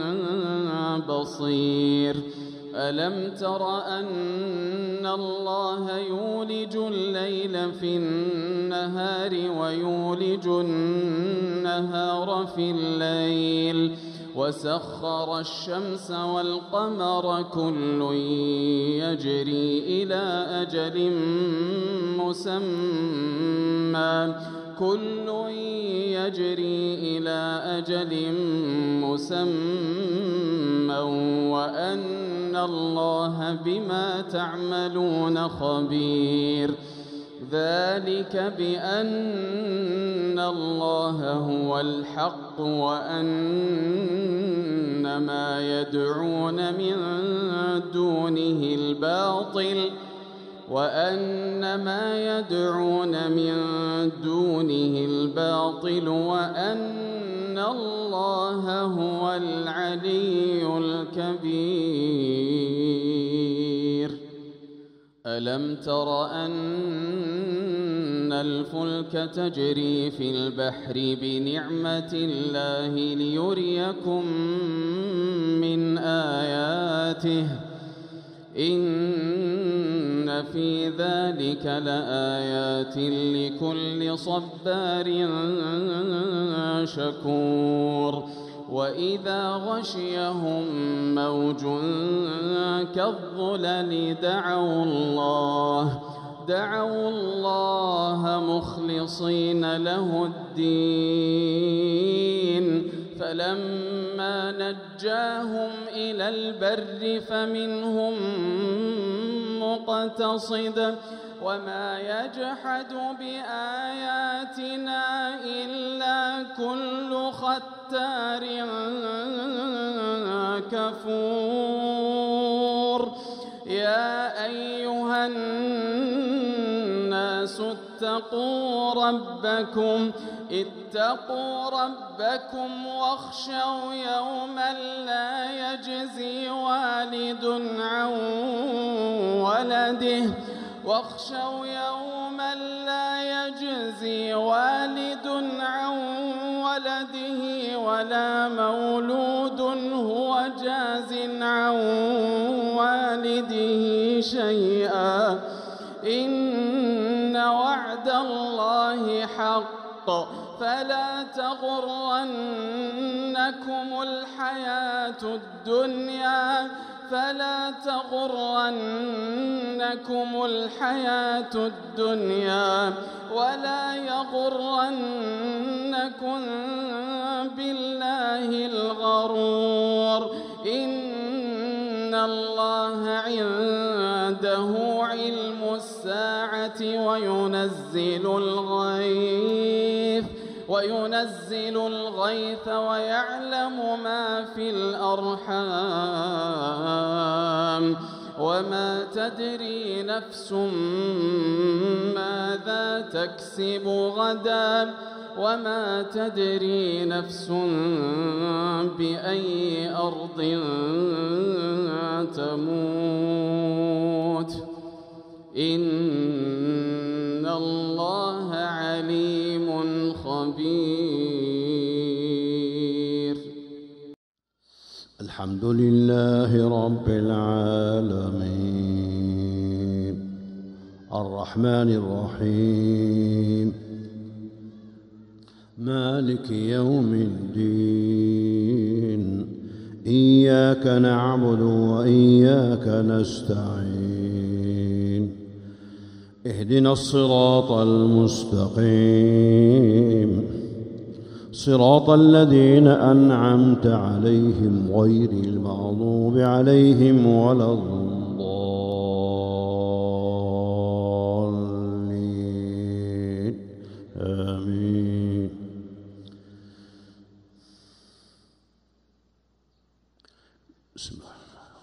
بصير. ألم تر أن الله يولج الليل في النهار ويولج النهار في الليل وسخر الشمس والقمر كل يجري إلى أجل مسمى كل يجري إلى أجل مسمى وأن الله بما تعملون خبير. ذلك بأن الله هو الحق وأن ما يدعون من دونه الباطل وأن ما يدعون من دونه الباطل وأن الله هو العلي الكبير. ألم تر أن الفلك تجري في البحر بنعمة الله ليريكم من آياته إن في ذلك لآيات لكل صبار شكور. وإذا غشيهم موج كالظلل دعوا الله دعوا الله مخلصين له الدين فلما نجاهم إلى البر فمنهم مقتصد وما يجحد بآياتنا إلا كل ختار كفور. يا أيها الناس اتقوا ربكم اتقوا ربكم واخشوا يوما لا يجزي والد عن ولده واخشوا يوما لا يجزي والد عن ولده ولا مولود هو جاز عن والده شيئا إن وعد الله حق فلا تغرنكم الحياة الدنيا فلا تغرنكم الحياة الدنيا ولا يغرنكم بالله الغرور إن الله عنده علم الساعة وينزل الغيث وينزل الغيث ويعلم ما في الأرحام وما تدري نفس ماذا تكسب غدا وما تدري نفس بأي أرض تموت إن الله عليم خبير. الحمد لله رب العالمين الرحمن الرحيم مالك يوم الدين إياك نعبد وإياك نستعين اهدنا الصراط المستقيم صراط الذين أنعمت عليهم غير المغضوب عليهم ولا الضالين آمين. بسم الله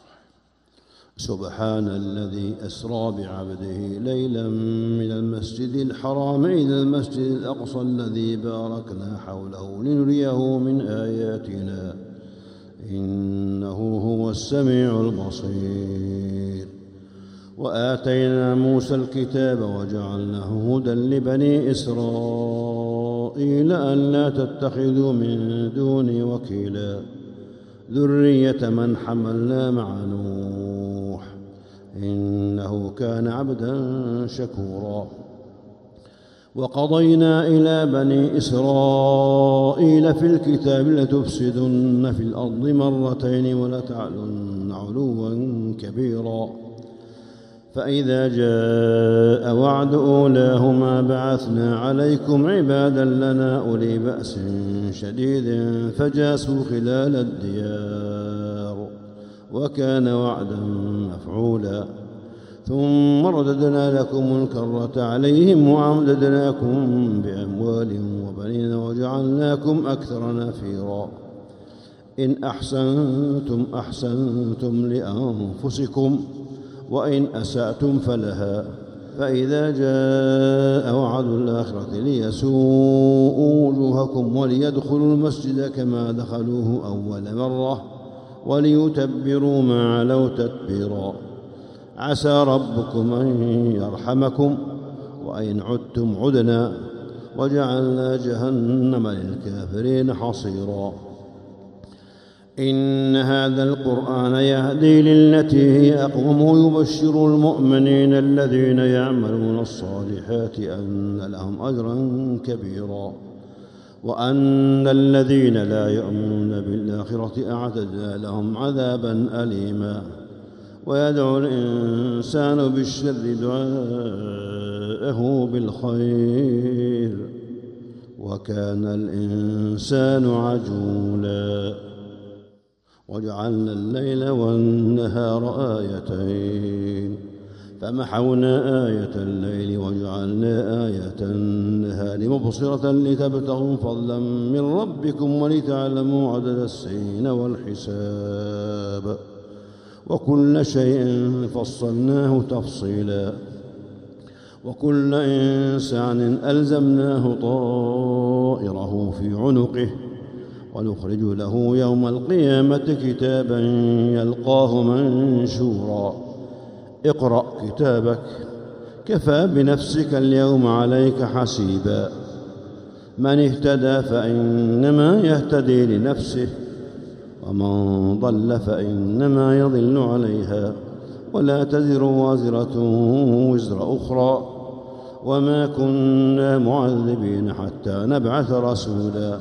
سبحان الذي أسرى بعبده ليلا من المسجد الحرام إلى المسجد الأقصى الذي باركنا حوله لنريه من آياتنا إنه هو السميع البصير. وآتينا موسى الكتاب وجعلناه هدى لبني إسرائيل ألا تتخذوا من دوني وكيلا ذرية من حملنا مع نوح إنه كان عبدا شكورا. وقضينا إلى بني إسرائيل في الكتاب لتفسدن في الأرض مرتين ولتعلن علوا كبيرا فإذا جاء وعد أولاهما بعثنا عليكم عبادا لنا أولي بأس شديد فجاسوا خلال الديار وكان وعدا مفعولا. ثم رددنا لكم الكرة عليهم وأمددناكم بأموال وبنين وجعلناكم أكثر نفيرا. إن أحسنتم أحسنتم لأنفسكم وإن أسأتم فلها فإذا جاء وعد الآخرة ليسوءوا وجوهكم وليدخلوا المسجد كما دخلوه أول مرة وليتبروا ما علوا تتبيرا. عسى ربكم أن يرحمكم وإن عدتم عدنا وجعلنا جهنم للكافرين حصيرا. إن هذا القرآن يهدي للتي هي أقوم ويبشر المؤمنين الذين يعملون الصالحات أن لهم أجرا كبيرا وأن الذين لا يؤمنون بالآخرة أعتدنا لهم عذابا أليما. ويدعو الإنسان بالشر دعاءه بالخير وكان الإنسان عجولا. وجعلنا الليل والنهار آيتين فمحونا آية الليل وجعلنا آية النهار مبصرة لتبتغوا فضلا من ربكم ولتعلموا عدد السنين والحساب وكل شيء فصلناه تفصيلا. وكل إنسان ألزمناه طائره في عنقه ونخرج له يوم القيامة كتابا يلقاه منشورا. اقرأ كتابك كفى بنفسك اليوم عليك حسيبا. من اهتدى فإنما يهتدي لنفسه ومن ضل فإنما يضل عليها ولا تزر وازرة وزر أخرى وما كنا معذبين حتى نبعث رسولا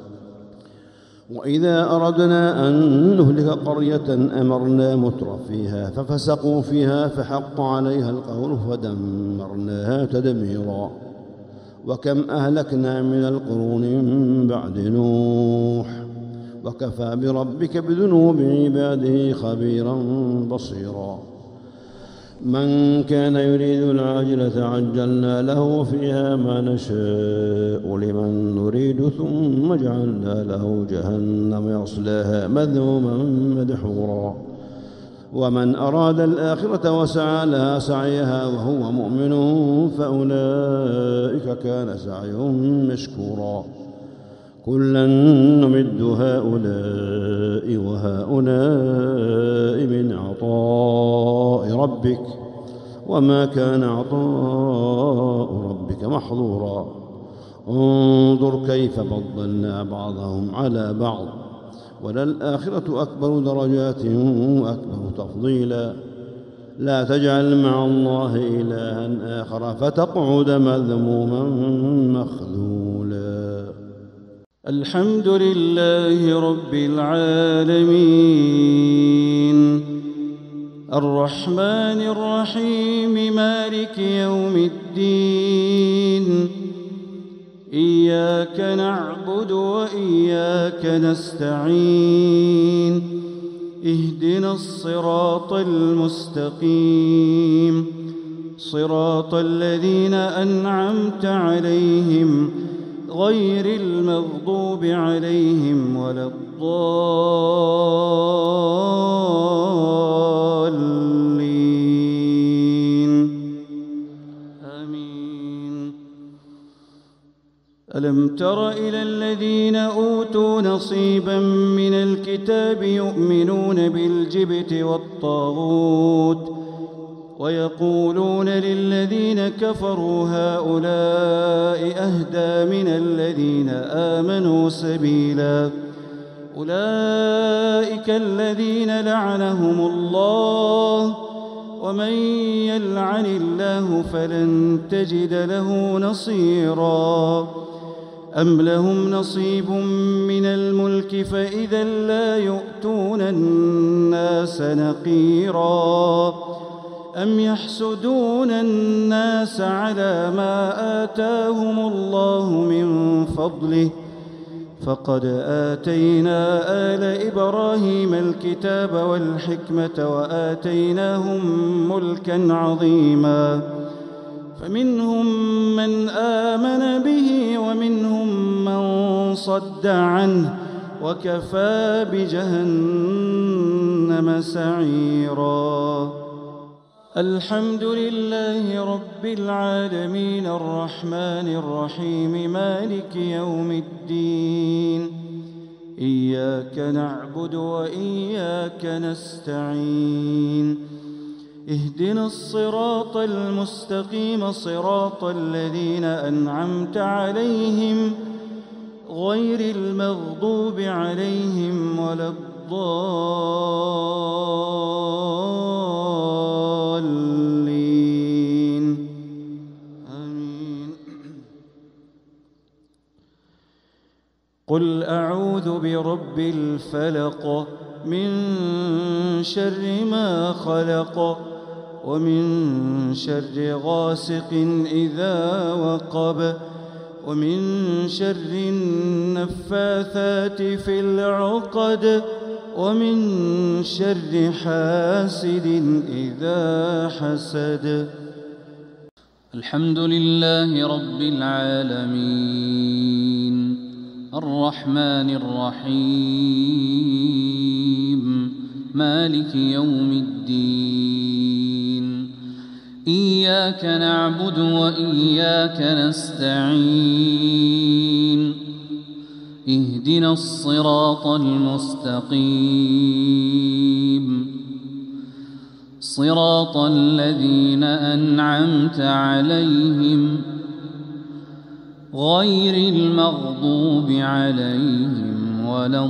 وإذا أردنا أن نهلك قرية أمرنا متر فيها ففسقوا فيها فحق عليها القول فدمرناها تدميرا وكم أهلكنا من القرون من بعد نوح وكفى بربك بذنوب عباده خبيرا بصيرا من كان يريد العاجلة عجلنا له فيها ما نشاء لمن نريد ثم جعلنا له جهنم يصلاها مذموما مدحورا ومن أراد الآخرة وسعى لها سعيها وهو مؤمن فأولئك كان سعيهم مشكورا كلا نمد هؤلاء وهؤلاء من عطاء ربك وما كان عطاء ربك محظورا انظر كيف فضلنا بعضهم على بعض وللآخرة أكبر درجات وأكبر تفضيلا لا تجعل مع الله إلها آخر فتقعد مذموما مخذولا. الحمد لله رب العالمين الرحمن الرحيم مالك يوم الدين إياك نعبد وإياك نستعين اهدنا الصراط المستقيم صراط الذين أنعمت عليهم غير المغضوب عليهم ولا الضالين آمين. ألم تر إلى الذين أوتوا نصيبا من الكتاب يؤمنون بالجبت والطاغوت ويقولون للذين كفروا هؤلاء أهدى من الذين آمنوا سبيلا أولئك الذين لعنهم الله ومن يلعن الله فلن تجد له نصيرا أم لهم نصيب من الملك فإذا لا يؤتون الناس نقيرا أم يحسدون الناس على ما آتاهم الله من فضله فقد آتينا آل إبراهيم الكتاب والحكمة وآتيناهم ملكا عظيما فمنهم من آمن به ومنهم من صد عنه وكفى بجهنم سعيرا. الحمد لله رب العالمين الرحمن الرحيم مالك يوم الدين إياك نعبد وإياك نستعين اهدنا الصراط المستقيم صراط الذين أنعمت عليهم غير المغضوب عليهم ولا الضالين آمين. قل أعوذ برب الفلق من شر ما خلق ومن شر غاسق إذا وقب ومن شر النفاثات في العقد ومن شر حاسد إذا حسد. الحمد لله رب العالمين الرحمن الرحيم مالك يوم الدين إياك نعبد وإياك نستعين اهدنا الصراط المستقيم صراط الذين أنعمت عليهم غير المغضوب عليهم ولا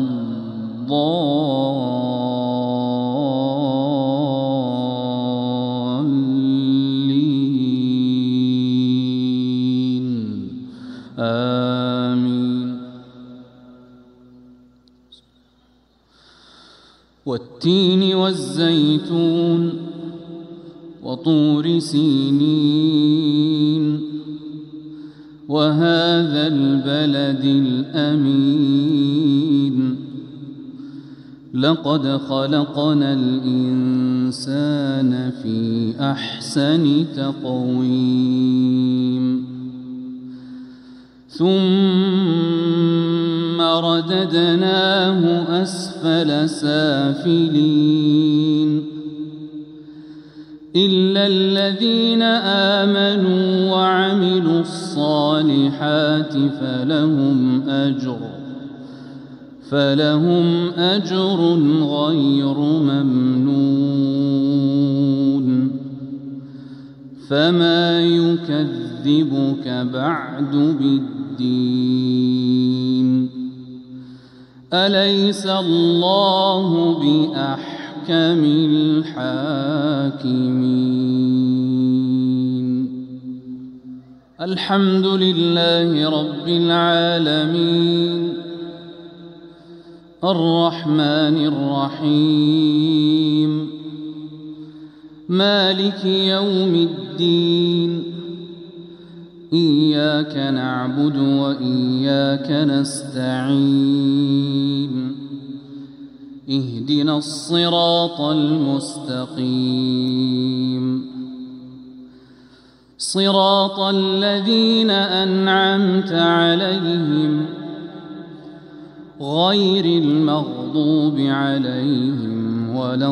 الضالين آمين. والتين والزيتون وطور سينين وهذا البلد الأمين لقد خلقنا الإنسان في أحسن تقويم ثم رددناه أسفل سافلين إلا الذين آمنوا وعملوا الصالحات فلهم أجر فلهم أجر غير ممنون فما يكذبك بعد بالدين أليس الله بأحكم الحاكمين. الحمد لله رب العالمين الرحمن الرحيم مالك يوم الدين إياك نعبد وإياك نستعين اهدنا الصراط المستقيم صراط الذين أنعمت عليهم غير المغضوب عليهم ولا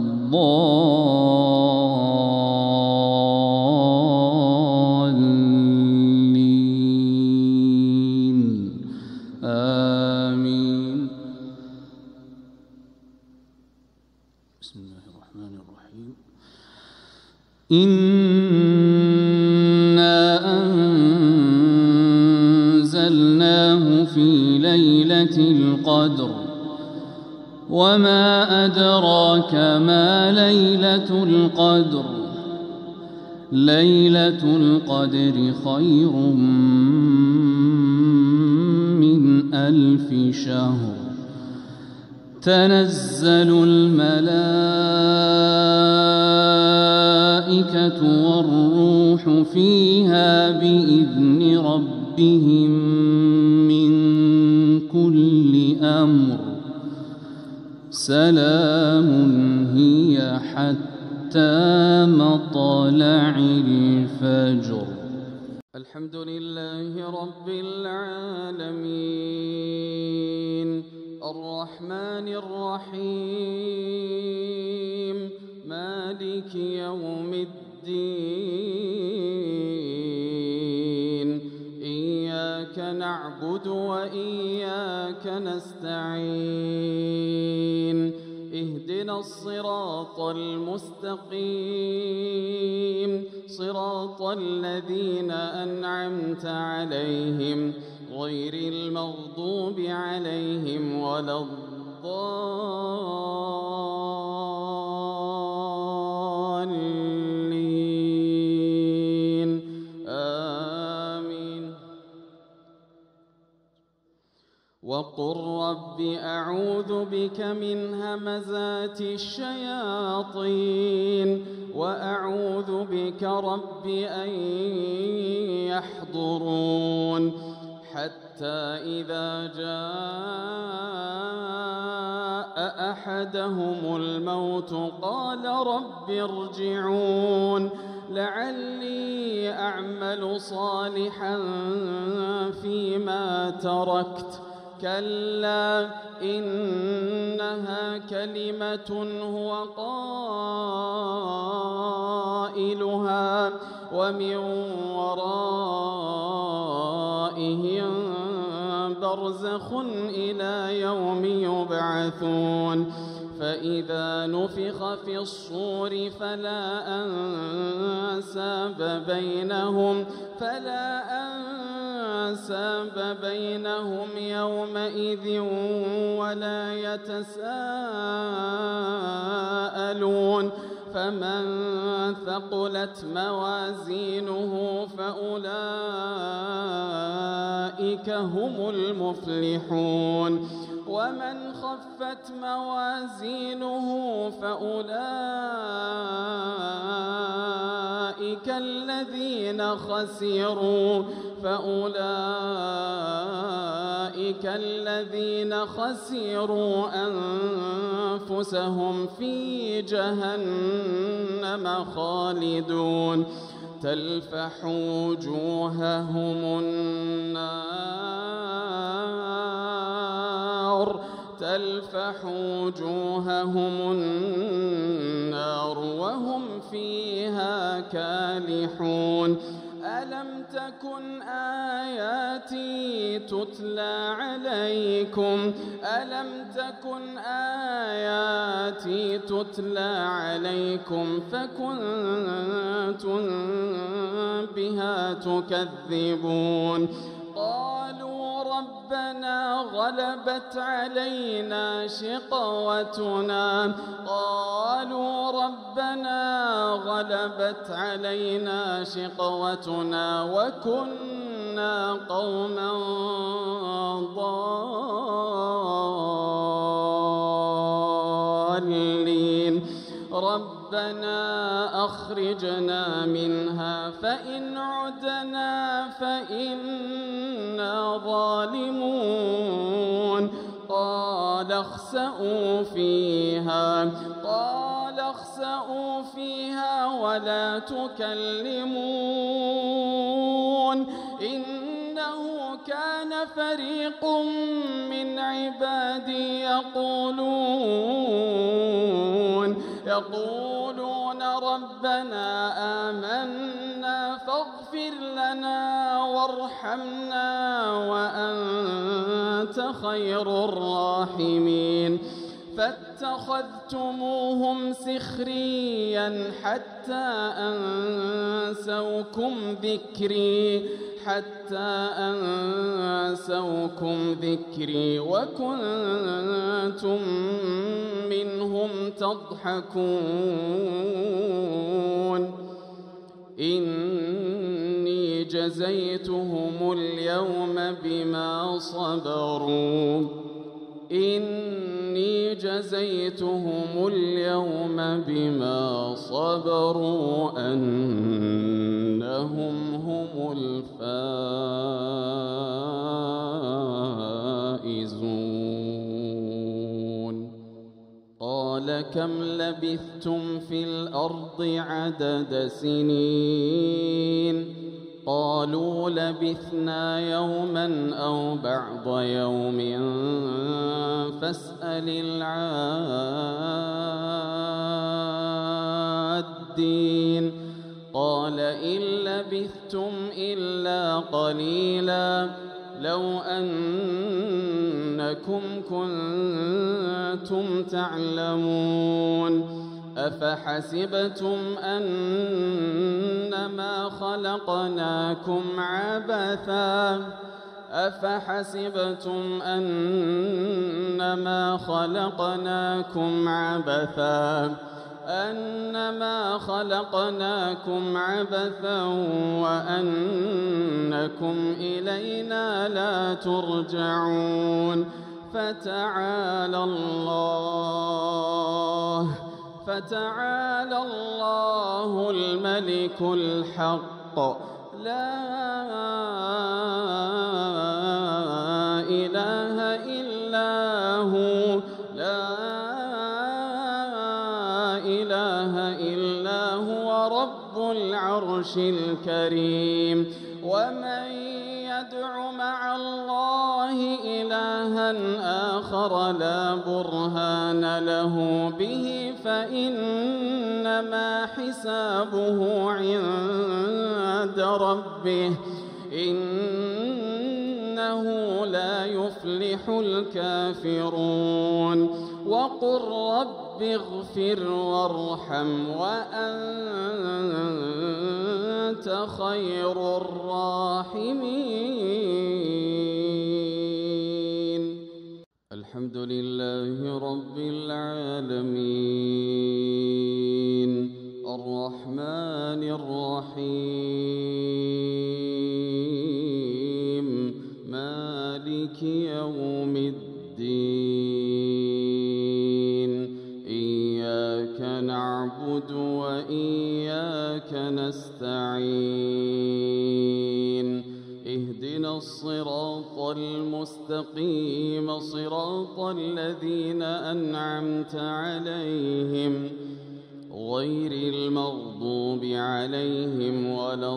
الضالين آمين. بسم الله الرحمن الرحيم. إنا أنزلناه في ليلة القدر وما أدراك ما ليلة القدر ليلة القدر خير من ألف شهر تنزل الملائكة والروح فيها بإذن ربهم من كل أمر سلام هي حتى مطلع الفجر. الحمد لله رب العالمين الرحمن الرحيم مالك يوم الدين إياك نعبد وإياك نستعين اهدنا الصراط المستقيم صراط الذين أنعمت عليهم غير المغضوب عليهم ولا الضالين آمين. وقل رب أعوذ بك من همزات الشياطين وأعوذ بك رب أن يحضرون حتى إذا جاء أحدهم الموت قال رب ارجعون لعلي أعمل صالحا فيما تركت كلا إنها كلمة هو قائلها ومن ورائهم برزخ إلى يوم يبعثون فإذا نفخ في الصور فلا أنساب بينهم فلا أنساب بينهم يومئذ ولا يتساءلون فمن ثقلت موازينه فأولئك هم المفلحون ومن خفت موازينه فأولئك الذين خسروا فأولئك الذين خسروا أنفسهم في جهنم خالدون تلفح وجوههم النار تلفح وجوههم النار وهم فيها كالحون ألم تكن آياتي تتلى عليكم ألم تكن آياتي تتلى عليكم فكنتم بها تكذبون قالوا ربنا غلبت علينا شقوتنا قالوا ربنا غلبت علينا شقوتنا وكنا قوما ضالين ربنا أخرجنا منها فإن عدنا فإنا ظالمون قال اخسئوا فيها قال اخسئوا فيها ولا تكلمون إنه كان فريق من عبادي يقولون يقولون ربنا آمنا فاغفر لنا وارحمنا وأنت خير الراحمين فاتخذتموهم سخريا حتى أنسوكم ذكري حتى أنسوكم ذكري وكنتم منهم تضحكون إني جزيتهم اليوم بما صبروا إني جزيتهم اليوم بما صبروا أنهم هم الفائزون قال كم لبثتم في الأرض عدد سنين قالوا لبثنا يوما أو بعض يوم فاسأل العادين قال إن لبثتم إلا قليلا لو أنكم كنتم تعلمون أفحسبتم أنما خلقناكم عبثا أفحسبتم أنما خلقناكم عبثا أنما خلقناكم عبثا وأنكم إلينا لا ترجعون فتعالى الله فتعالى الله الملك الحق لا إله إلا هو لا إله إلا هو رب العرش الكريم ومن يدع مع الله إلها آخر لا برهان له به فإنما حسابه عند ربه إنه لا يفلح الكافرون وقل رب اغفر وارحم وأنت أنت خير الراحمين. الحمد لله رب العالمين الرحمن الرحيم مالك يوم الدين. إياك نعبد وإياك نستعين. اهدنا الصراط المستقيم صراط الذين أنعمت عليهم غير المغضوب عليهم ولا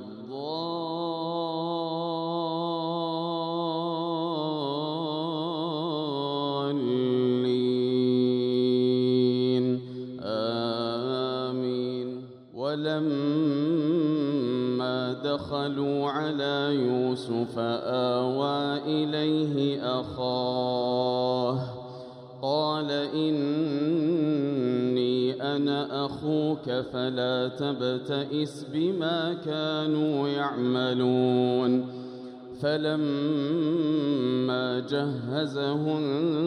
الضالين آمين. ولما دخلوا على يوسف آوى إليه أخاه قال إني أنا أخوك فلا تبتئس بما كانوا يعملون. فلما جهزهم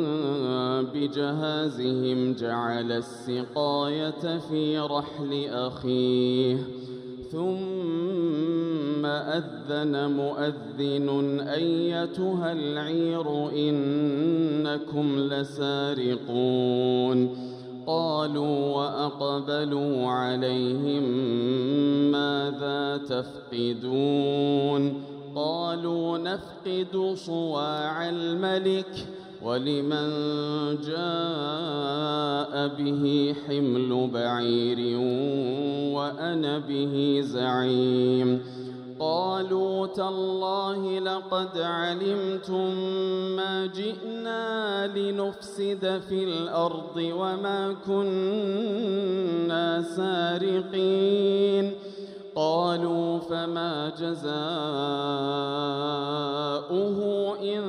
بجهازهم جعل السقاية في رحل أخيه ثم أذن مؤذن أيتها العير إنكم لسارقون. قالوا وأقبلوا عليهم ماذا تفقدون؟ قالوا نفقد صواع الملك ولمن جاء به حمل بعير وأنا به زعيم. قالوا تالله لقد علمتم ما جئنا لنفسد في الأرض وما كنا سارقين. قالوا فما جزاؤه إن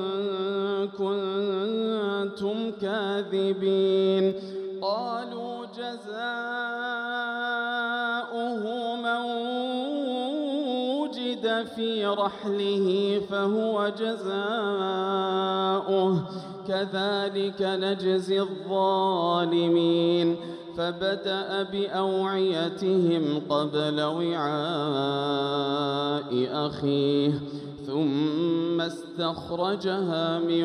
كنتم كاذبين؟ قالوا جزاؤه من وجد في رحله فهو جزاؤه كذلك نجزي الظالمين. فبدأ بأوعيتهم قبل وعاء أخيه ثم استخرجها من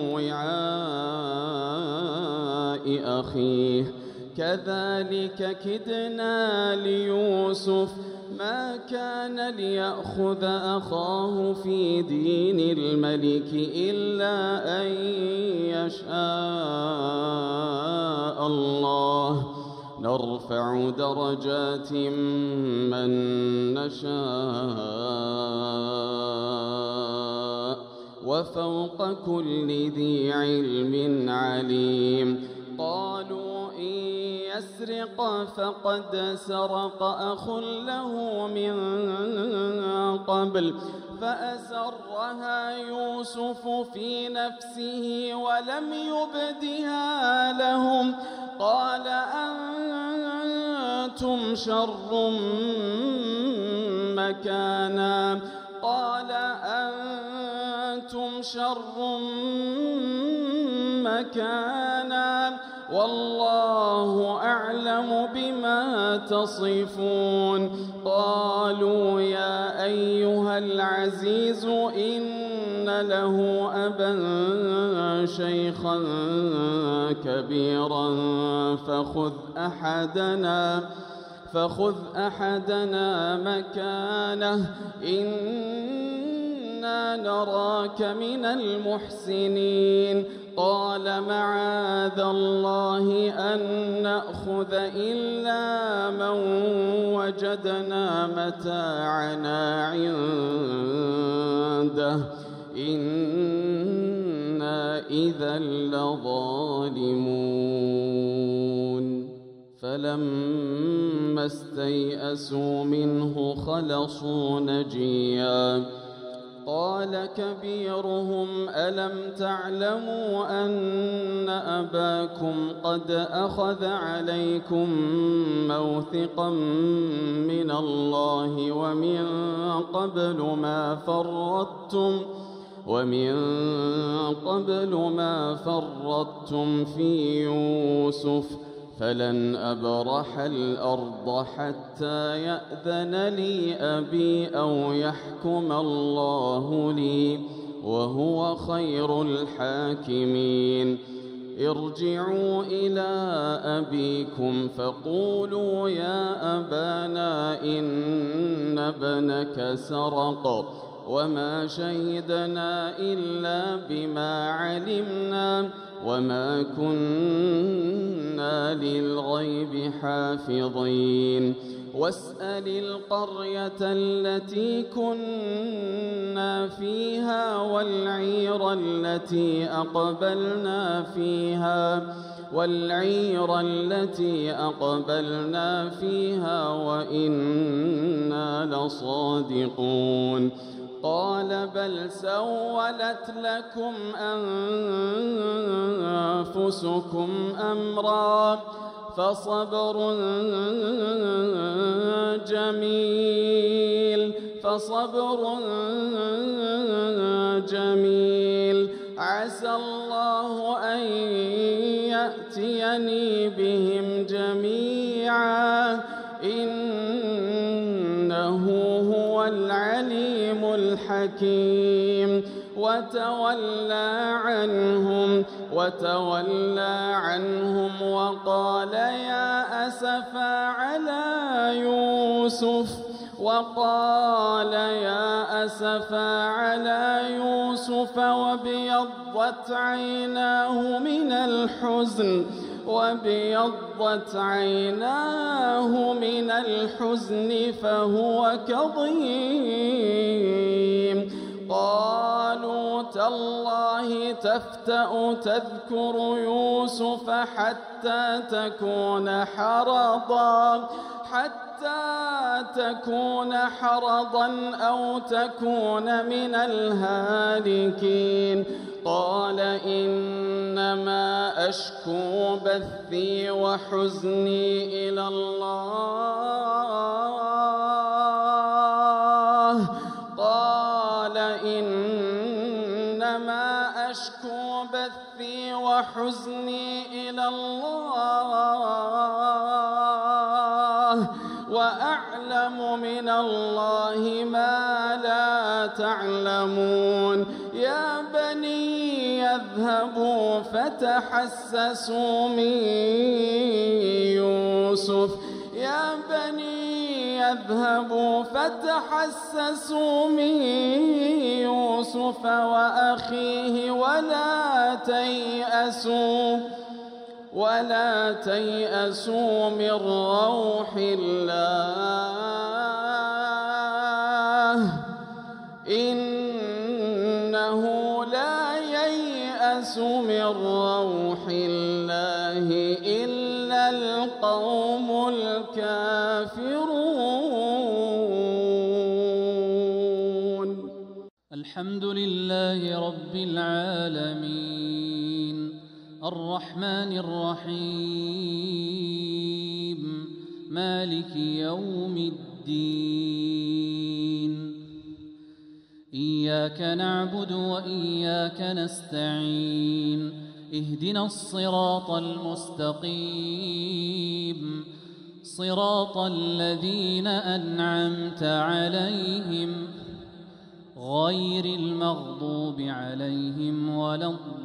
وعاء أخيه كذلك كدنا ليوسف ما كان ليأخذ أخاه في دين الملك إلا أن يشاء الله نرفع درجات من نشاء وفوق كل ذي علم عليم. قالوا إن يسرق فقد سرق أخ له من قبل فأسرها يوسف في نفسه ولم يبدها لهم. قال أنتم شر مكانا قال أنتم شر مكانا والله أعلم بما تصفون. قالوا يا أيها العزيز إن له أبا شيخا كبيرا فخذ أحدنا فخذ أحدنا مكانه إنا نراك من المحسنين. قال معاذ الله أن نأخذ إلا من وجدنا متاعنا عنده إنا إذا لظالمون. فلما استيئسوا منه خلصوا نجيا قال كبيرهم ألم تعلموا أن أباكم قد أخذ عليكم موثقا من الله ومن قبل ما فرطتم ومن قبل ما فرطتم في يوسف فلن أبرح الأرض حتى يأذن لي أبي أو يحكم الله لي وهو خير الحاكمين ارجعوا إلى أبيكم فقولوا يا أبانا إن ابنك سرق وما شهدنا إلا بما علمنا وما كنا للغيب حافظين واسأل القرية التي كنا فيها والعير التي أقبلنا فيها والعير التي أقبلنا فيها وإنا لصادقون قال بل سولت لكم أنفسكم أمرا فصبر جميل فصبر جميل عسى الله أن يأتيني بهم جميعا إنه هو العليم الحكيم وتولى عنهم وتولى عنهم وقال يا أسفا على يوسف وقال يا أسفا على يوسف وابيضت عيناه من الحزن وابيضت عيناه من الحزن فهو كظيم قالوا تالله تفتأ تذكر يوسف حتى تكون حرضا حتى تكون حرضا أو تكون من الهالكين قال إنما أشكو بثي وحزني إلى الله قال إنما أشكو بثي وحزني إلى الله وأعلم من الله ما لا تعلمون يا بني يذهبوا فتحسسوا من يوسف يا بني يذهبوا فتحسسوا من يوسف وأخيه ولا تيأسوا ولا تيأسوا من روح الله إنه لا ييأس من روح الله إلا القوم الكافرون. الحمد لله رب العالمين الرحمن الرحيم مالك يوم الدين إياك نعبد وإياك نستعين اهدنا الصراط المستقيم صراط الذين أنعمت عليهم غير المغضوب عليهم ولا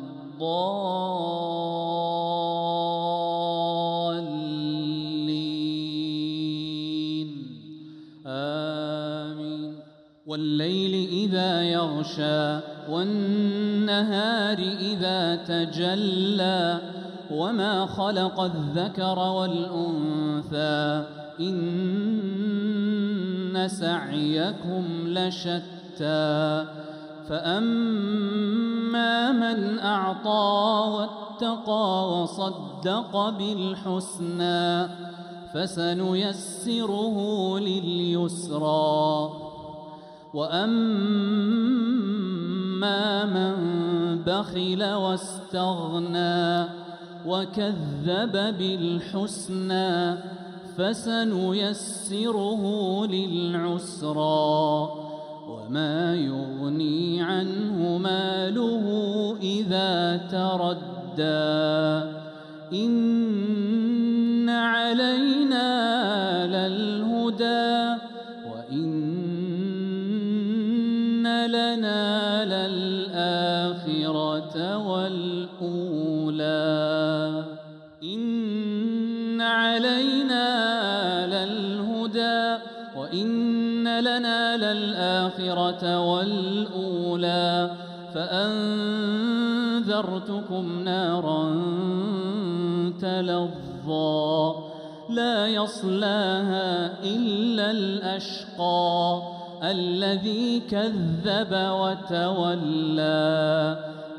الضالين آمين. والليل إذا يغشى والنهار إذا تجلى وما خلق الذكر والأنثى إن سعيكم لشتى فأما من أعطى واتقى وصدق بالحسنى فسنيسره لليسرى وأما من بخل واستغنى وكذب بالحسنى فسنيسره للعسرى وما يغني عنه ماله إذا تردى إن علينا للهدى وإن لنا للآخرة والأولى إن علينا للهدى وإن لنا للآخرة والأولى فأنذرتكم نارا تلظى لا يصلاها إلا الأشقى الذي كذب وتولى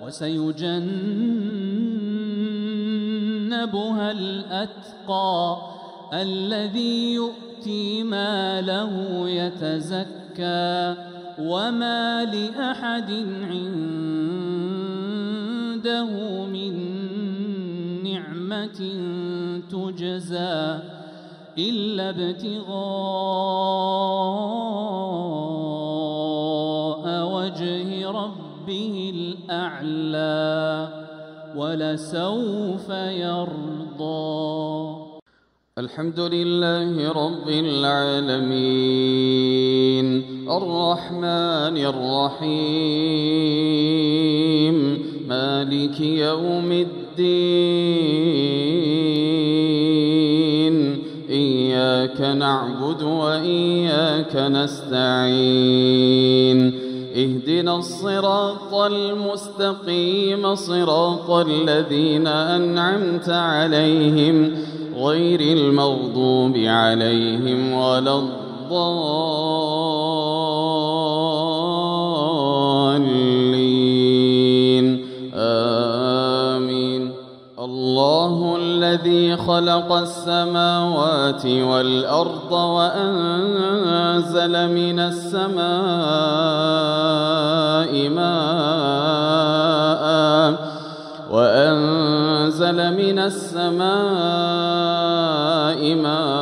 وسيجنبها الأتقى الذي يؤتي ماله يتزكى وما لأحد عنده من نعمة تجزى إلا ابتغاء وجه ربه الأعلى ولسوف يرضى. الحمد لله رب العالمين الرحمن الرحيم مالك يوم الدين إياك نعبد وإياك نستعين اهدنا الصراط المستقيم صراط الذين أنعمت عليهم غير المغضوب عليهم ولا الضالين آمين. الله الذي خلق السماوات والأرض وأنزل من السماء ماء وأنزل من السماء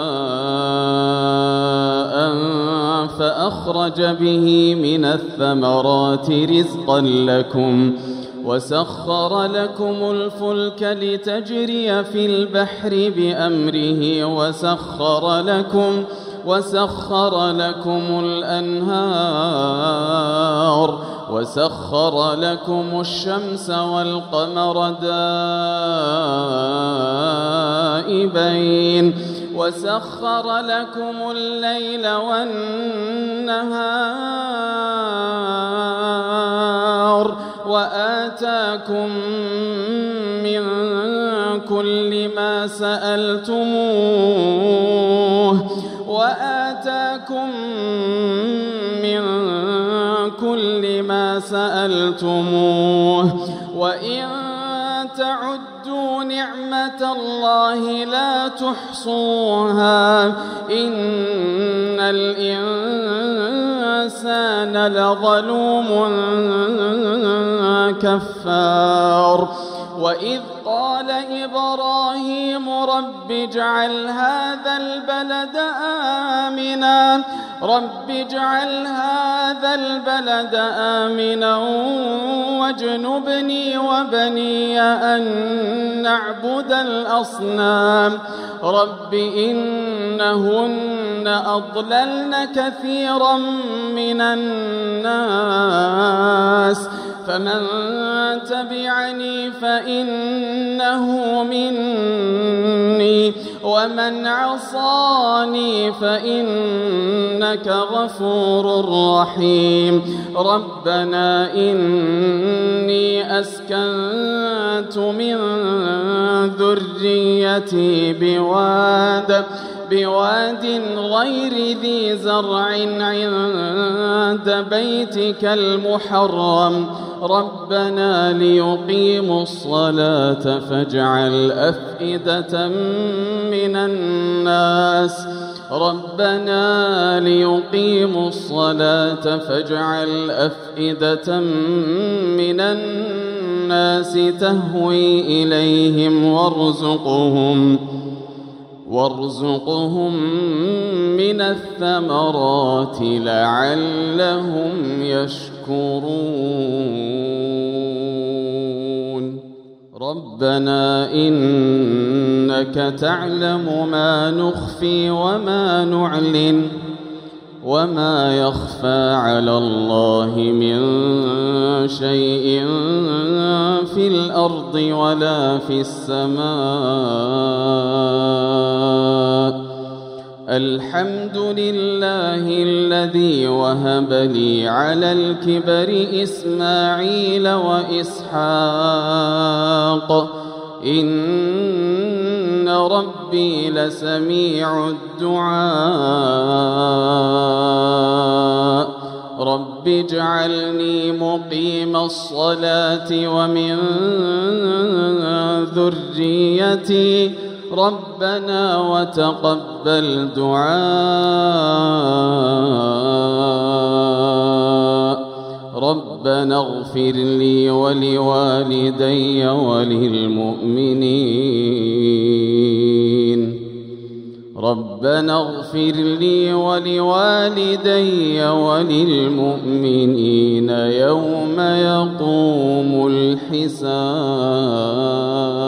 ماء فأخرج به من الثمرات رزقا لكم وسخر لكم الفلك لتجري في البحر بأمره وسخر لكم وسخر لكم الأنهار وسخر لكم الشمس والقمر دائبين وسخر لكم الليل والنهار وآتاكم من كل ما سألتموه وآتاكم من كل ما سألتموه وإن تعدوا نعمة الله لا تحصوها إن الإنسان لظلوم كفار. وإذ قال إبراهيم رب اجعل هذا البلد آمنا رب اجعل هذا البلد آمنا واجنبني وبني أن نعبد الأصنام رب إنهن أضللن كثيرا من الناس فمن تبعني فإنه مني ومن عصاني فإنك غفور رحيم. ربنا إني أسكنت من ذريتي بواد بواد غير ذي زرع عند بيتك المحرم ربنا ليقيموا الصلاة فاجعل أفئدة من الناس ربنا ليقيموا الصلاة فاجعل أفئدة من الناس تهوي إليهم وارزقهم وارزقهم من الثمرات لعلهم يشكرون ربنا إنك تعلم ما نخفي وما نعلن وما يخفى على الله من شيء في الأرض ولا في السماء الحمد لله الذي وهب لي على الكبر إسماعيل وإسحاق إن ربي لسميع الدعاء رب اجعلني مقيم الصلاة ومن ذريتي ربنا وتقبل دعاء ربنا اغفر لي ولوالدي وللمؤمنين ربنا اغفر لي ولوالدي وللمؤمنين يوم يقوم الحساب.